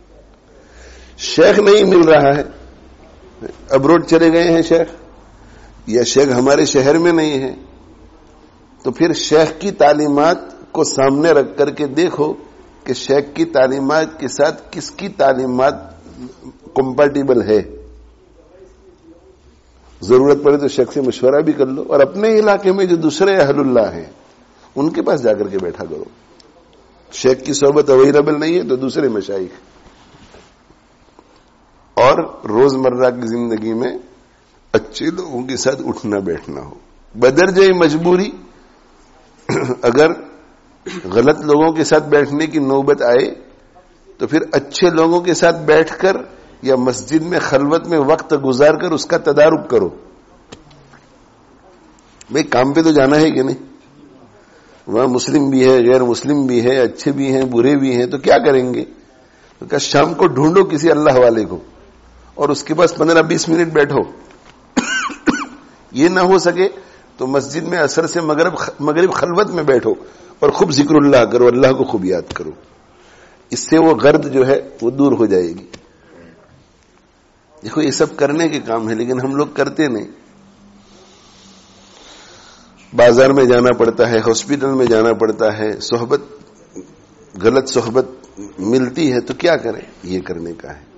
شیخ نہیں مل رہا ہے، ابروڈ چلے گئے ہیں شیخ، یا شیخ ہمارے شہر میں نہیں ہے، تو پھر شیخ کی تعلیمات کو سامنے رکھ کر کے دیکھو کہ شیخ کی تعلیمات کے ساتھ کس کی تعلیمات کمپیٹیبل ہے. ضرورت پڑے تو شیخ سے مشورہ بھی کر لو. اور اپنے علاقے میں جو دوسرے اہل اللہ ہیں ان کے پاس جا کر کے بیٹھا کرو. شیخ کی صحبت اویلیبل نہیں ہے تو دوسرے مشائخ. اور روزمرہ کی زندگی میں اچھے لوگوں کے ساتھ اٹھنا بیٹھنا ہو. بدرجہ مجبوری اگر غلط لوگوں کے ساتھ بیٹھنے کی نوبت آئے تو پھر اچھے لوگوں کے ساتھ بیٹھ کر یا مسجد میں خلوت میں وقت گزار کر اس کا تدارک کرو. بھئی کام پہ تو جانا ہے کہ نہیں؟ وہاں مسلم بھی ہے، غیر مسلم بھی ہے، اچھے بھی ہیں، برے بھی ہیں، تو کیا کریں گے؟ تو کہ شام کو ڈھونڈو کسی اللہ والے کو اور اس کے پاس پندرہ بیس منٹ بیٹھو. یہ نہ ہو سکے تو مسجد میں عصر سے مغرب مغرب خلوت میں بیٹھو اور خوب ذکر اللہ کرو، اللہ کو خوب یاد کرو. اس سے وہ غرض جو ہے وہ دور ہو جائے گی. دیکھو یہ سب کرنے کے کام ہے لیکن ہم لوگ کرتے نہیں. بازار میں جانا پڑتا ہے، ہاسپٹل میں جانا پڑتا ہے، صحبت غلط صحبت ملتی ہے تو کیا کریں؟ یہ کرنے کا ہے.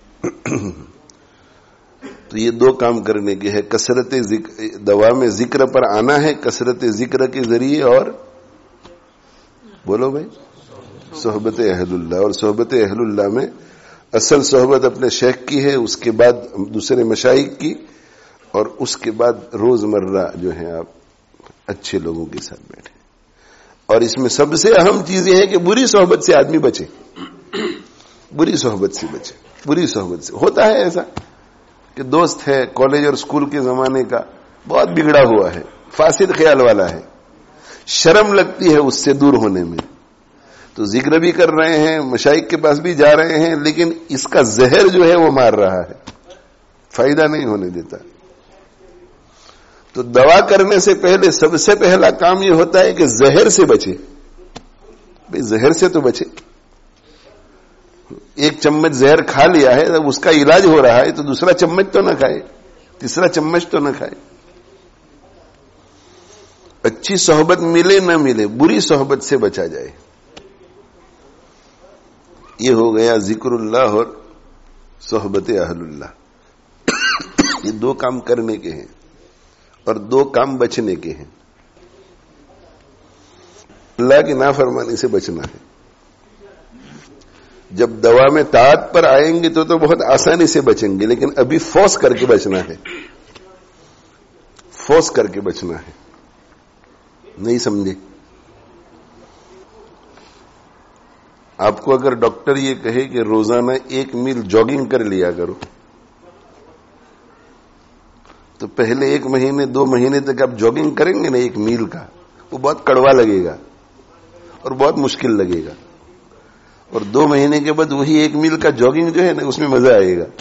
تو یہ دو کام کرنے کے ہے. کثرت دوام ذکر پر آنا ہے، کثرت ذکر کے ذریعے، اور بولو بھائی صحبت اہل اللہ. اور صحبت اہل اللہ میں اصل صحبت اپنے شیخ کی ہے، اس کے بعد دوسرے مشائخ کی، اور اس کے بعد روزمرہ جو ہے آپ اچھے لوگوں کے ساتھ بیٹھے. اور اس میں سب سے اہم چیز یہ ہے کہ بری صحبت سے آدمی بچے. بری صحبت سے بچے. بری صحبت سے ہوتا ہے ایسا کہ دوست ہے کالج اور اسکول کے زمانے کا، بہت بگڑا ہوا ہے، فاسد خیال والا ہے، شرم لگتی ہے اس سے دور ہونے میں، تو ذکر بھی کر رہے ہیں، مشائخ کے پاس بھی جا رہے ہیں، لیکن اس کا زہر جو ہے وہ مار رہا ہے، فائدہ نہیں ہونے دیتا. تو دوا کرنے سے پہلے سب سے پہلا کام یہ ہوتا ہے کہ زہر سے بچے. بھئی زہر سے تو بچے. ایک چمچ زہر کھا لیا ہے، اب اس کا علاج ہو رہا ہے تو دوسرا چمچ تو نہ کھائے، تیسرا چمچ تو نہ کھائے. اچھی صحبت ملے نہ ملے بری صحبت سے بچا جائے. یہ ہو گیا ذکر اللہ اور صحبت اہل اللہ. یہ دو کام کرنے کے ہیں اور دو کام بچنے کے ہیں. اللہ کی نافرمانی سے بچنا ہے. جب دوا میں طاعت پر آئیں گے تو تو بہت آسانی سے بچیں گے، لیکن ابھی فورس کر کے بچنا ہے. فورس کر کے بچنا ہے. نہیں سمجھے؟ آپ کو اگر ڈاکٹر یہ کہے کہ روزانہ ایک میل جاگنگ کر لیا کرو، تو پہلے ایک مہینے دو مہینے تک آپ جاگنگ کریں گے نا ایک میل کا، وہ بہت کڑوا لگے گا اور بہت مشکل لگے گا، اور دو مہینے کے بعد وہی ایک میل کا جاگنگ جو ہے نا اس میں مزہ آئے گا.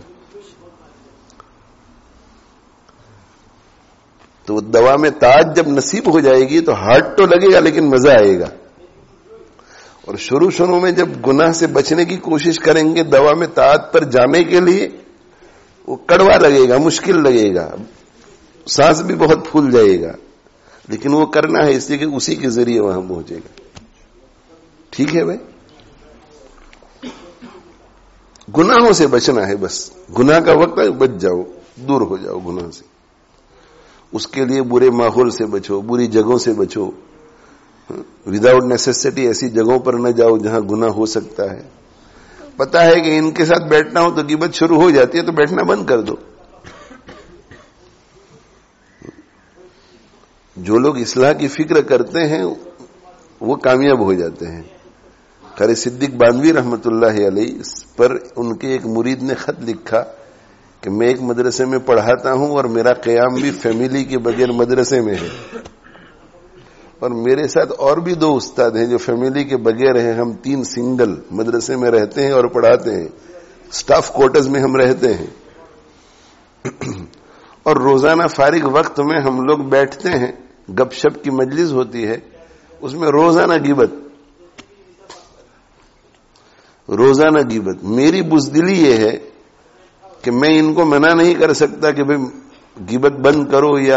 تو دوا میں طاعت جب نصیب ہو جائے گی تو ہارڈ تو لگے گا لیکن مزہ آئے گا. اور شروع شروع میں جب گناہ سے بچنے کی کوشش کریں گے دوا میں طاعت پر جانے کے لیے، وہ کڑوا لگے گا، مشکل لگے گا، سانس بھی بہت پھول جائے گا، لیکن وہ کرنا ہے اس لیے کہ اسی کے ذریعے وہاں پہنچے گا. ٹھیک ہے بھائی؟ گناہوں سے بچنا ہے، بس گناہ کا وقت ہے، بچ جاؤ، دور ہو جاؤ گناہ سے. اس کے لیے برے ماحول سے بچو، بری جگہوں سے بچو، وداؤٹ نیسیسٹی ایسی جگہوں پر نہ جاؤ جہاں گناہ ہو سکتا ہے. پتا ہے کہ ان کے ساتھ بیٹھنا ہو تو غیبت شروع ہو جاتی ہے، تو بیٹھنا بند کر دو. جو لوگ اصلاح کی فکر کرتے ہیں وہ کامیاب ہو جاتے ہیں. قاری صدیق باندوی رحمت اللہ علیہ اس پر ان کے ایک مرید نے خط لکھا کہ میں ایک مدرسے میں پڑھاتا ہوں اور میرا قیام بھی فیملی کے بغیر مدرسے میں ہے، اور میرے ساتھ اور بھی دو استاد ہیں جو فیملی کے بغیر ہیں. ہم تین سنگل مدرسے میں رہتے ہیں اور پڑھاتے ہیں، سٹاف کوارٹرز میں ہم رہتے ہیں، اور روزانہ فارغ وقت میں ہم لوگ بیٹھتے ہیں، گپ شپ کی مجلس ہوتی ہے، اس میں روزانہ غیبت روزانہ غیبت. میری بزدلی یہ ہے کہ میں ان کو منع نہیں کر سکتا کہ بھئی غیبت بند کرو یا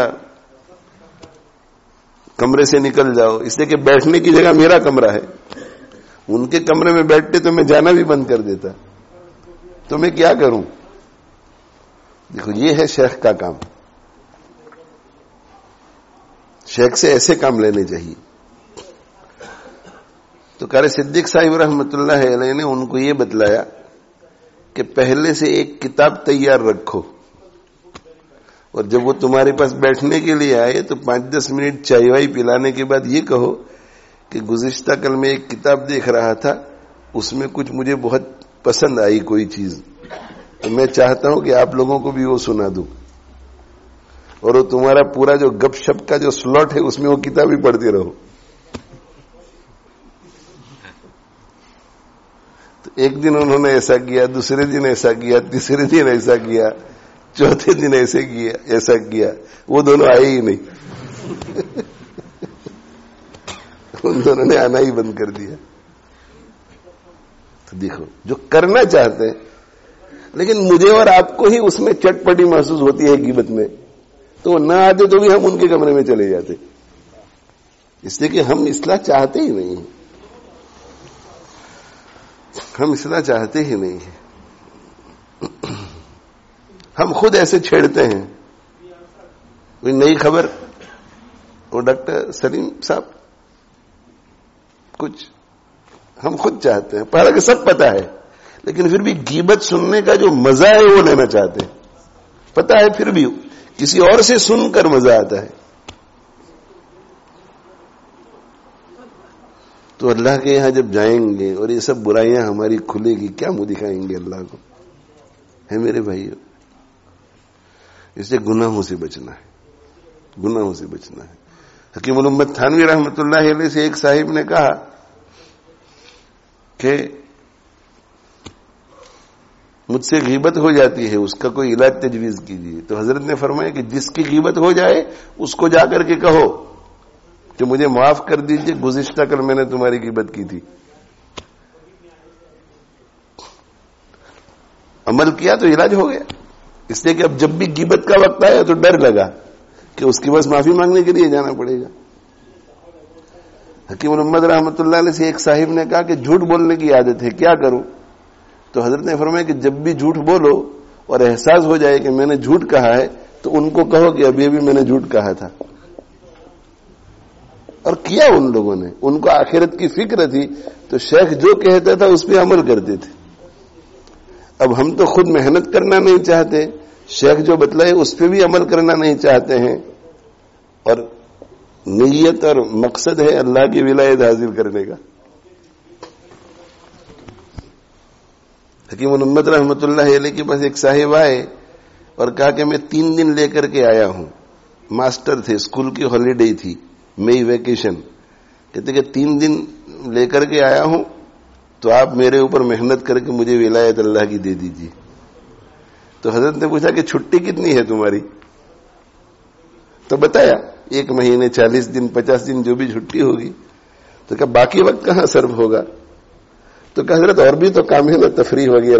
کمرے سے نکل جاؤ، اس لیے کہ بیٹھنے کی جگہ میرا کمرہ ہے. ان کے کمرے میں بیٹھتے تو میں جانا بھی بند کر دیتا، تو میں کیا کروں؟ دیکھو یہ ہے شیخ کا کام. شیخ سے ایسے کام لینے چاہیے. تو قاری صدیق صاحب رحمت اللہ علیہ نے ان کو یہ بتلایا کہ پہلے سے ایک کتاب تیار رکھو، اور جب وہ تمہارے پاس بیٹھنے کے لیے آئے تو پانچ دس منٹ چائے وائی پلانے کے بعد یہ کہو کہ گزشتہ کل میں ایک کتاب دیکھ رہا تھا، اس میں کچھ مجھے بہت پسند آئی کوئی چیز، تو میں چاہتا ہوں کہ آپ لوگوں کو بھی وہ سنا دوں، اور وہ تمہارا پورا جو گپ شپ کا جو سلاٹ ہے اس میں وہ کتاب ہی پڑھتے رہو. تو ایک دن انہوں نے ایسا کیا، دوسرے دن ایسا کیا، تیسرے دن ایسا کیا، چوتھے دن ایسے کیا ایسا کیا وہ دونوں آئے ہی نہیں. ان دونوں نے آنا ہی بند کر دیا. تو دیکھو جو کرنا چاہتے ہیں، لیکن مجھے اور آپ کو ہی اس میں چٹ پٹی محسوس ہوتی ہے غیبت میں، تو وہ نہ آتے تو بھی ہم ان کے کمرے میں چلے جاتے، اس لیے کہ ہم اصلاح چاہتے ہی نہیں ہیں. ہم اصلاح چاہتے ہی نہیں ہیں. ہم خود ایسے چھیڑتے ہیں. کوئی نئی خبر، وہ ڈاکٹر سلیم صاحب کچھ ہم خود چاہتے ہیں، پہلے کہ سب پتا ہے، لیکن پھر بھی غیبت سننے کا جو مزہ ہے وہ لینا چاہتے ہیں. پتا ہے پھر بھی کسی اور سے سن کر مزہ آتا ہے. تو اللہ کے یہاں جب جائیں گے اور یہ سب برائیاں ہماری کھلے گی، کیا منہ دکھائیں گے اللہ کو؟ ہے میرے بھائیو، اس لیے گناہوں سے بچنا ہے، گناہوں سے بچنا ہے. حکیم الامت تھانوی رحمت اللہ علیہ سے ایک صاحب نے کہا کہ مجھ سے غیبت ہو جاتی ہے، اس کا کوئی علاج تجویز کیجیے. تو حضرت نے فرمایا کہ جس کی غیبت ہو جائے اس کو جا کر کے کہو کہ مجھے معاف کر دیجئے، گزشتہ کل میں نے تمہاری غیبت کی تھی. عمل کیا تو علاج ہو گیا. اس لیے کہ اب جب بھی غیبت کا وقت آیا تو ڈر لگا کہ اس کے پاس معافی مانگنے کے لیے جانا پڑے گا. حکیم محمد رحمت اللہ علیہ سے ایک صاحب نے کہا کہ جھوٹ بولنے کی عادت ہے، کیا کروں؟ تو حضرت نے فرمایا کہ جب بھی جھوٹ بولو اور احساس ہو جائے کہ میں نے جھوٹ کہا ہے تو ان کو کہو کہ ابھی ابھی میں نے جھوٹ کہا تھا. اور کیا ان لوگوں نے، ان کو آخرت کی فکر تھی، تو شیخ جو کہتا تھا اس پہ عمل کرتے تھے. اب ہم تو خود محنت کرنا نہیں چاہتے، شیخ جو بتلائے اس پہ بھی عمل کرنا نہیں چاہتے ہیں، اور نیت اور مقصد ہے اللہ کی ولایت حاصل کرنے کا. حکیم الامت رحمۃ اللہ علیہ کے پاس ایک صاحب آئے اور کہا کہ میں تین دن لے کر کے آیا ہوں, ماسٹر تھے, اسکول کی ہالیڈے تھی, مئی ویکیشن. کہتے کہ تین دن لے کر کے آیا ہوں تو آپ میرے اوپر محنت کر کے مجھے ولایت اللہ کی دے دیجیے. تو حضرت نے پوچھا کہ چھٹی کتنی ہے تمہاری؟ تو بتایا ایک مہینے, چالیس دن, پچاس دن جو بھی چھٹی ہوگی. تو کہا باقی وقت کہاں سرو ہوگا؟ تو کہا حضرت اور بھی تو کام ہے نا, تفریح وغیرہ.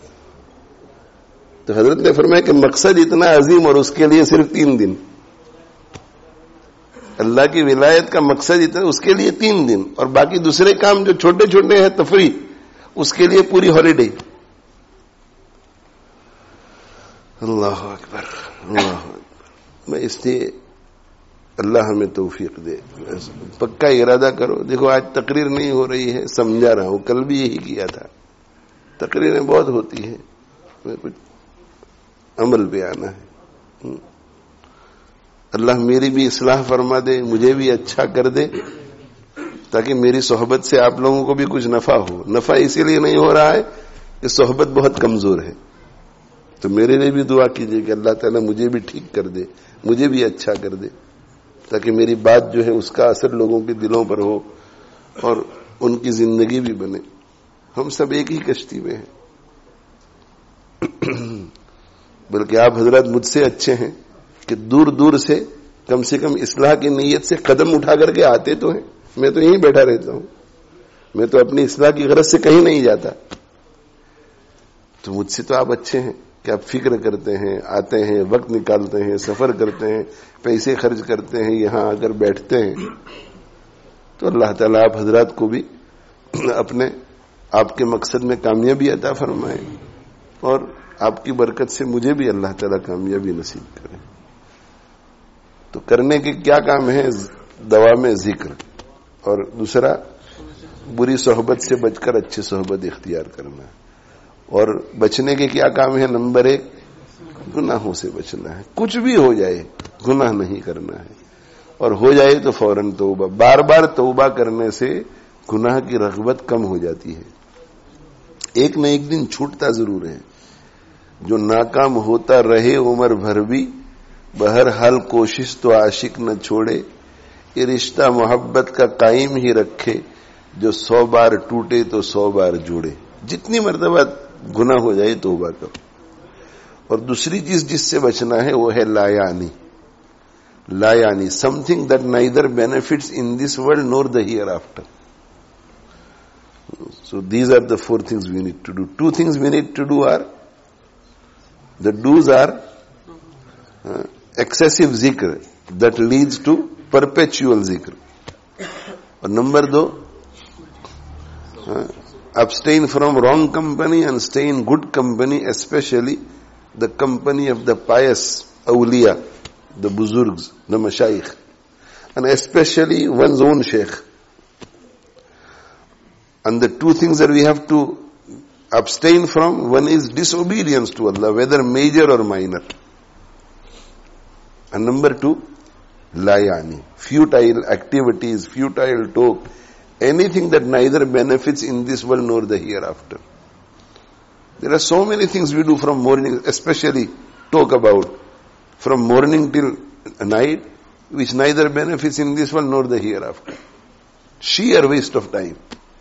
تو حضرت نے فرمایا کہ مقصد اتنا عظیم اور اس کے لیے صرف تین دن. اللہ کی ولایت کا مقصد اتنا, اس کے لیے تین دن, اور باقی دوسرے کام جو چھوٹے چھوٹے ہیں تفریح, اس کے لیے پوری ہالیڈے. اللہ اکبر, اللہ اکبر. میں اس لیے اللہ ہمیں توفیق دے, پکا ارادہ کرو. دیکھو آج تقریر نہیں ہو رہی ہے, سمجھا رہا ہوں, کل بھی یہی کیا تھا. تقریریں بہت ہوتی ہیں, کچھ عمل پہ آنا ہے. اللہ میری بھی اصلاح فرما دے, مجھے بھی اچھا کر دے, تاکہ میری صحبت سے آپ لوگوں کو بھی کچھ نفع ہو. نفع اسی لیے نہیں ہو رہا ہے کہ صحبت بہت کمزور ہے. تو میرے لیے بھی دعا کیجیے کہ اللہ تعالیٰ مجھے بھی ٹھیک کر دے, مجھے بھی اچھا کر دے, تاکہ میری بات جو ہے اس کا اثر لوگوں کے دلوں پر ہو اور ان کی زندگی بھی بنے. ہم سب ایک ہی کشتی میں ہیں. بلکہ آپ حضرات مجھ سے اچھے ہیں کہ دور دور سے کم سے کم اصلاح کی نیت سے قدم اٹھا کر کے آتے تو ہیں. میں تو یہیں بیٹھا رہتا ہوں, میں تو اپنی اصلاح کی غرض سے کہیں نہیں جاتا. تو مجھ سے تو آپ اچھے ہیں کہ آپ فکر کرتے ہیں, آتے ہیں, وقت نکالتے ہیں, سفر کرتے ہیں, پیسے خرچ کرتے ہیں, یہاں آ کر بیٹھتے ہیں. تو اللہ تعالیٰ آپ حضرات کو بھی اپنے آپ کے مقصد میں کامیابی عطا فرمائے, اور آپ کی برکت سے مجھے بھی اللہ تعالیٰ کامیابی نصیب کرے. تو کرنے کے کیا کام ہے؟ دوا میں ذکر, اور دوسرا بری صحبت سے بچ کر اچھی صحبت اختیار کرنا. اور بچنے کے کیا کام ہے؟ نمبر ایک, گناہوں سے بچنا ہے. کچھ بھی ہو جائے گناہ نہیں کرنا ہے, اور ہو جائے تو فوراً توبہ. بار بار توبہ کرنے سے گناہ کی رغبت کم ہو جاتی ہے. ایک نہ ایک دن چھوٹتا ضرور ہے. جو ناکام ہوتا رہے عمر بھر بھی, بہرحال کوشش تو عاشق نہ چھوڑے. یہ رشتہ محبت کا قائم ہی رکھے, جو سو بار ٹوٹے تو سو بار جوڑے. جتنی مرتبہ گناہ ہو جائے توبہ کرو. اور دوسری چیز جس سے بچنا ہے وہ ہے لا یعنی. لا یعنی something that neither benefits in this world nor the hereafter. So these are the four things we need to do. Two things we need to do are, the do's are uh, excessive zikr that leads to perpetual zikr. Or number two, uh, abstain from wrong company and stay in good company, especially the company of the pious awliya, the buzurgs, the mashayikh, and especially one's own sheikh. And the two things that we have to abstain from, one is disobedience to Allah, whether major or minor. And number two, la yani, futile activities, futile talk, anything that neither benefits in this world nor the hereafter. There are so many things we do from morning, especially talk about, from morning till night, which neither benefits in this world nor the hereafter. Sheer waste of time.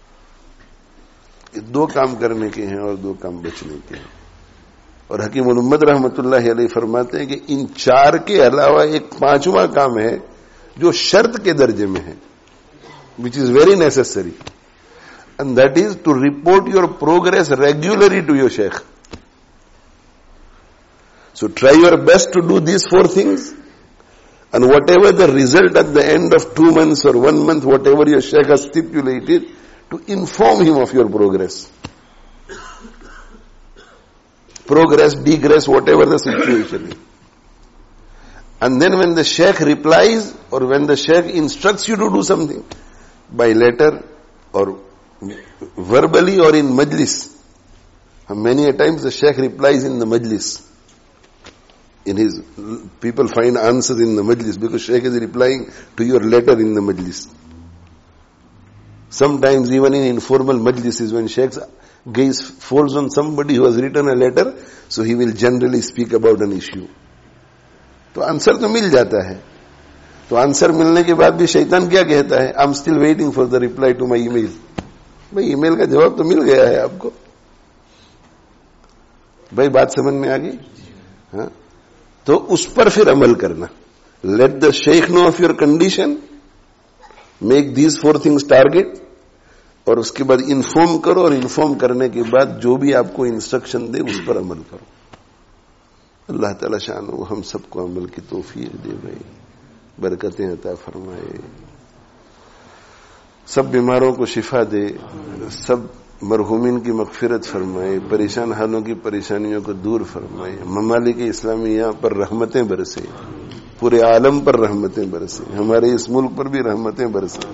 دو کام کرنے کے ہیں اور دو کام بچنے کے ہیں. اور حکیم الامت رحمت اللہ علیہ فرماتے ہیں کہ ان چار کے علاوہ ایک پانچواں کام ہے جو شرط کے درجے میں ہے, which is very necessary, and that is to report your progress regularly to your sheikh. So try your best to do these four things, and whatever the result at the end of two months or one month, whatever your sheikh has stipulated, to inform him of your progress. Progress, degress, whatever the situation is. And then when the sheikh replies, or when the sheikh instructs you to do something, by letter or verbally or in majlis. Many a times the sheikh replies in the majlis. In his, people find answers in the majlis because sheikh is replying to your letter in the majlis. Sometimes even in informal majlises, when sheikhs gaze falls on somebody who has written a letter, so he will generally speak about an issue. تو answer تو مل جاتا ہے. تو answer ملنے کے بعد بھی شیطان کیا کہتا ہے, I am still waiting for the reply to my email. بھائی ای میل کا جواب تو مل گیا ہے آپ کو. بھائی بات سمجھ میں آ گئی؟ ہاں, تو اس پر پھر عمل کرنا. لیٹ دا شیخ know of your condition, make these four things target, اور اس کے بعد انفارم کرو, اور انفارم کرنے کے بعد جو بھی آپ کو انسٹرکشن دے اس پر عمل کرو. اللہ تعالی شان وہ ہم سب کو عمل کی توفیق دے بھائی, برکتیں عطا فرمائے, سب بیماروں کو شفا دے, سب مرحومین کی مغفرت فرمائے, پریشان حالوں کی پریشانیوں کو دور فرمائے, ممالک اسلامیہ پر رحمتیں برسے, پورے عالم پر رحمتیں برسے, ہمارے اس ملک پر بھی رحمتیں برسے.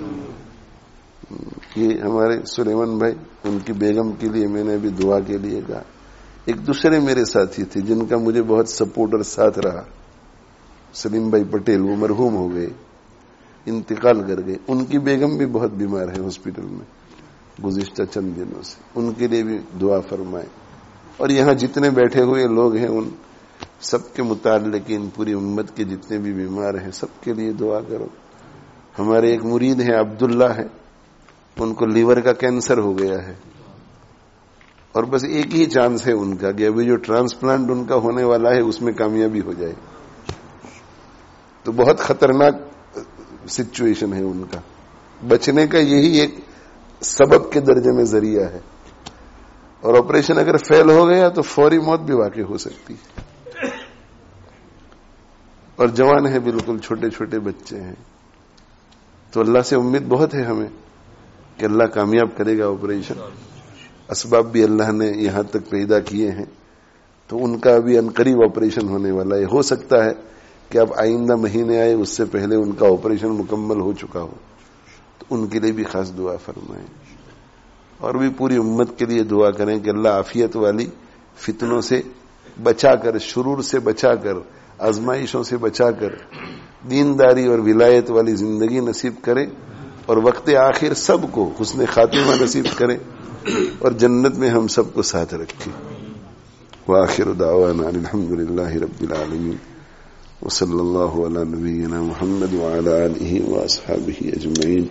یہ ہمارے سلیمان بھائی, ان کی بیگم کے لیے میں نے ابھی دعا کے لیے کہا. ایک دوسرے میرے ساتھی تھے جن کا مجھے بہت سپورٹ اور ساتھ رہا, سلیم بھائی پٹیل, وہ مرحوم ہو گئے, انتقال کر گئے. ان کی بیگم بھی بہت بیمار ہے ہاسپٹل میں گزشتہ چند دنوں سے, ان کے لیے بھی دعا فرمائے. اور یہاں جتنے بیٹھے ہوئے لوگ ہیں ان سب کے متعلق, ان پوری امت کے جتنے بھی بیمار ہیں سب کے لیے دعا کرو. ہمارے ایک مرید ہیں عبداللہ ہے, ان کو لیور کا کینسر ہو گیا ہے, اور بس ایک ہی چانس ہے ان کا کہ ابھی جو ٹرانسپلانٹ ان کا ہونے والا ہے اس میں کامیابی ہو جائے. تو بہت خطرناک سچویشن ہے ان کا. بچنے کا یہی ایک سبب کے درجے میں ذریعہ ہے, اور آپریشن اگر فیل ہو گیا تو فوری موت بھی واقع ہو سکتی ہے. اور جوان ہے بالکل, چھوٹے چھوٹے بچے ہیں. تو اللہ سے امید بہت ہے ہمیں کہ اللہ کامیاب کرے گا آپریشن. اسباب بھی اللہ نے یہاں تک پیدا کیے ہیں, تو ان کا ابھی عنقریب آپریشن ہونے والا ہے. ہو سکتا ہے کہ اب آئندہ مہینے آئے اس سے پہلے ان کا آپریشن مکمل ہو چکا ہو. تو ان کے لیے بھی خاص دعا فرمائیں, اور بھی پوری امت کے لیے دعا کریں کہ اللہ عافیت والی, فتنوں سے بچا کر, شرور سے بچا کر, آزمائشوں سے بچا کر دینداری اور ولایت والی زندگی نصیب کرے, اور وقت آخر سب کو حسن خاتمہ نصیب کرے, اور جنت میں ہم سب کو ساتھ رکھے. وآخر دعوانا الحمد للہ رب العالمین, وصلی اللہ علی نبینا محمد وعلی آلہ واصحابہ اجمعین.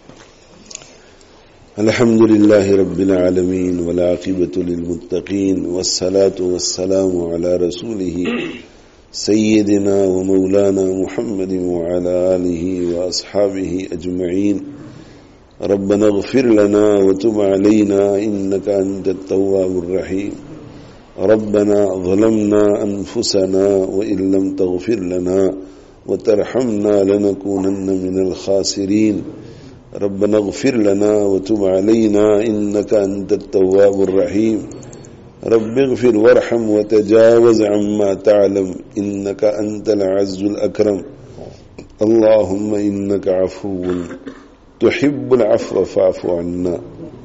الحمد للہ رب العالمین والعاقبۃ للمتقین, والصلاة والسلام علی رسولہ سیدنا ومولانا محمد وعلی آلہ واصحابہ اجمعین. ربنا اغفر لنا وتب علينا إنك أنت التواب الرحيم. ربنا ظلمنا أنفسنا وإن لم تغفر لنا وترحمنا لنكونن من الخاسرين. ربنا اغفر لنا وتب علينا إنك أنت التواب الرحيم. رب اغفر وارحم وتجاوز عما تعلم إنك أنت العز الأكرم. اللهم إنك عفو تحب العفو فاعف عنا.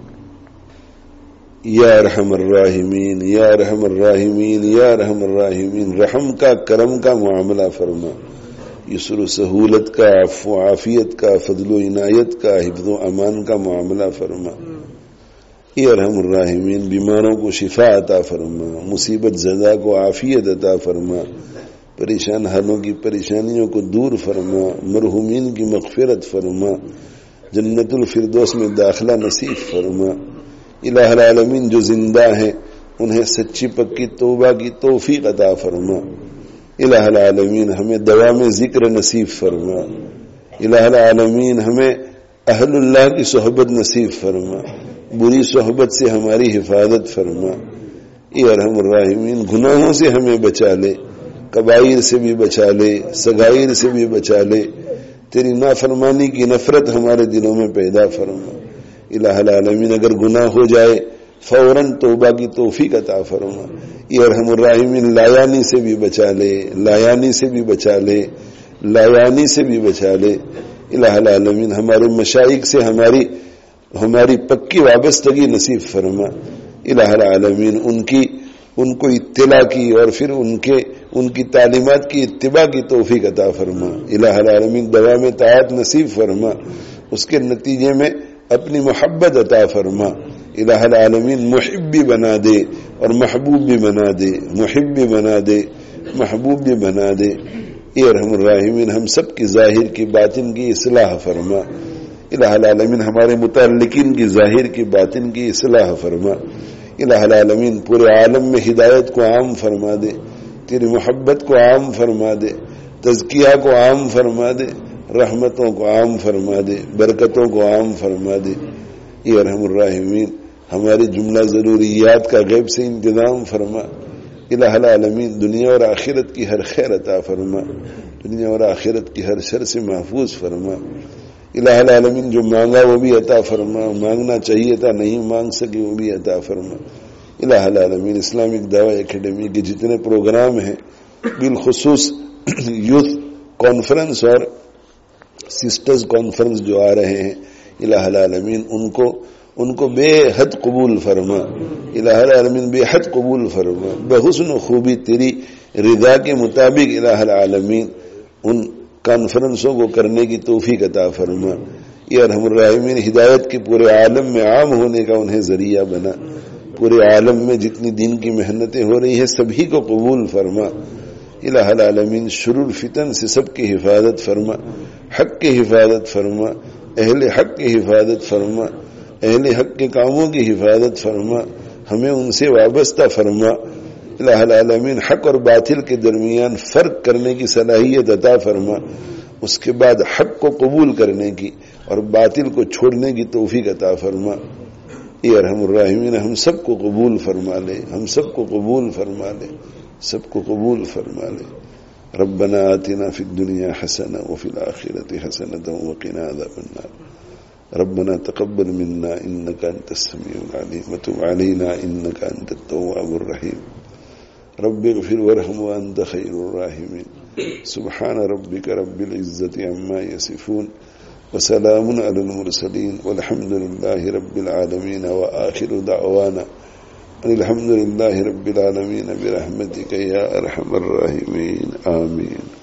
یا ارحم الراحمین, یا ارحم الراحمین, یا ارحم الراحمین, رحم کا, کرم کا معاملہ فرما, یسر و سہولت کا, عفو و عافیت کا, فضل و عنایت کا, حفظ و امان کا معاملہ فرما. یا ارحم الراحمین, بیماروں کو شفا عطا فرما, مصیبت زدہ کو عافیت عطا فرما, پریشان حالوں کی پریشانیوں کو دور فرما, مرحومین کی مغفرت فرما, جنت الفردوس میں داخلہ نصیب فرما. الہ العالمین جو زندہ ہیں انہیں سچی پکی توبہ کی توفیق عطا فرما. الہ العالمین ہمیں دوام ذکر نصیب فرما. الہ العالمین ہمیں اہل اللہ کی صحبت نصیب فرما, بری صحبت سے ہماری حفاظت فرما. اے ارحم الراحمین, گناہوں سے ہمیں بچا لے, کبائر سے بھی بچا لے, صغائر سے بھی بچا لے, تیری نافرمانی کی نفرت ہمارے دلوں میں پیدا فرما. الہ العالمین اگر گناہ ہو جائے فوراً توبہ کی توفیق عطا فرما. یہ ارحم الراحمین لایانی سے بھی بچا لے, لایانی سے بھی بچا لے, لایانی سے بھی بچا لے. الہ العالمین ہمارے مشائخ سے ہماری ہماری پکی وابستگی نصیب فرما. الہ العالمین ان کی ان کو اطلاع کی اور پھر ان کے ان کی تعلیمات کی اتباع کی توفیق عطا فرما. الہ العالمین دوام طاعت نصیب فرما, اس کے نتیجے میں اپنی محبت عطا فرما. الہ العالمین محب بھی بنا دے اور محبوب بھی بنا دے، محب بھی بنا دے، محبوب بھی بنا دے۔ اے ارحم الراحمین ہم سب کی ظاہر کی باطن کی اصلاح فرما، الہ العالمین ہمارے متعلقین کی ظاہر کی باطن کی اصلاح فرما، الہ العالمین پورے عالم میں ہدایت کو عام فرما دے، تیری محبت کو عام فرما دے، تزکیہ کو عام فرما دے، رحمتوں کو عام فرما دے، برکتوں کو عام فرما دے۔ اے ارحم الراحمین ہماری جملہ ضروریات کا غیب سے انتظام فرما، الہ العالمین دنیا اور آخرت کی ہر خیر عطا فرما، دنیا اور آخرت کی ہر شر سے محفوظ فرما۔ الہ العالمین جو مانگا وہ بھی عطا فرما، مانگنا چاہیے تھا نہیں مانگ سکے وہ بھی عطا فرما۔ الہ العالمین اسلامک دعوی اکیڈمی کے جتنے پروگرام ہیں، بالخصوص یوتھ کانفرنس اور سسٹرز کانفرنس جو آ رہے ہیں، الہ العالمین ان کو ان کو بے حد قبول فرما، الہ العالمین بے حد قبول فرما، بحسن و خوبی تیری رضا کے مطابق الہ العالمین ان کانفرنسوں کو کرنے کی توفیق عطا فرما۔ یا ارحم الراحمین ہدایت کے پورے عالم میں عام ہونے کا انہیں ذریعہ بنا، پورے عالم میں جتنی دین کی محنتیں ہو رہی ہیں سبھی کو قبول فرما۔ الہ العالمین شرور فتن سے سب کی حفاظت فرما، حق کی حفاظت فرما، اہل حق کی حفاظت فرما، اہل حق کے کاموں کی حفاظت فرما، ہمیں ان سے وابستہ فرما۔ الہ العالمین حق اور باطل کے درمیان فرق کرنے کی صلاحیت عطا فرما، اس کے بعد حق کو قبول کرنے کی اور باطل کو چھوڑنے کی توفیق عطا فرما۔ اے ارحم الراحمین ہم سب کو قبول فرما لے، ہم سب کو قبول فرما لے، سب کو قبول فرما لے۔ ربنا آتنا فی الدنیا حسنہ وفی الآخرۃ حسنۃ وقنا عذاب النار۔ ربنا تقبل منا انك انت السميع العليم وتب علينا انك انت التواب الرحيم۔ رب اغفر وارحم وانت خير الراحمين۔ سبحان ربك رب العزة عما يصفون وسلام على المرسلين والحمد لله رب العالمين وآخر دعوانا ان الحمد لله رب العالمين برحمتك يا ارحم الراحمين آمين۔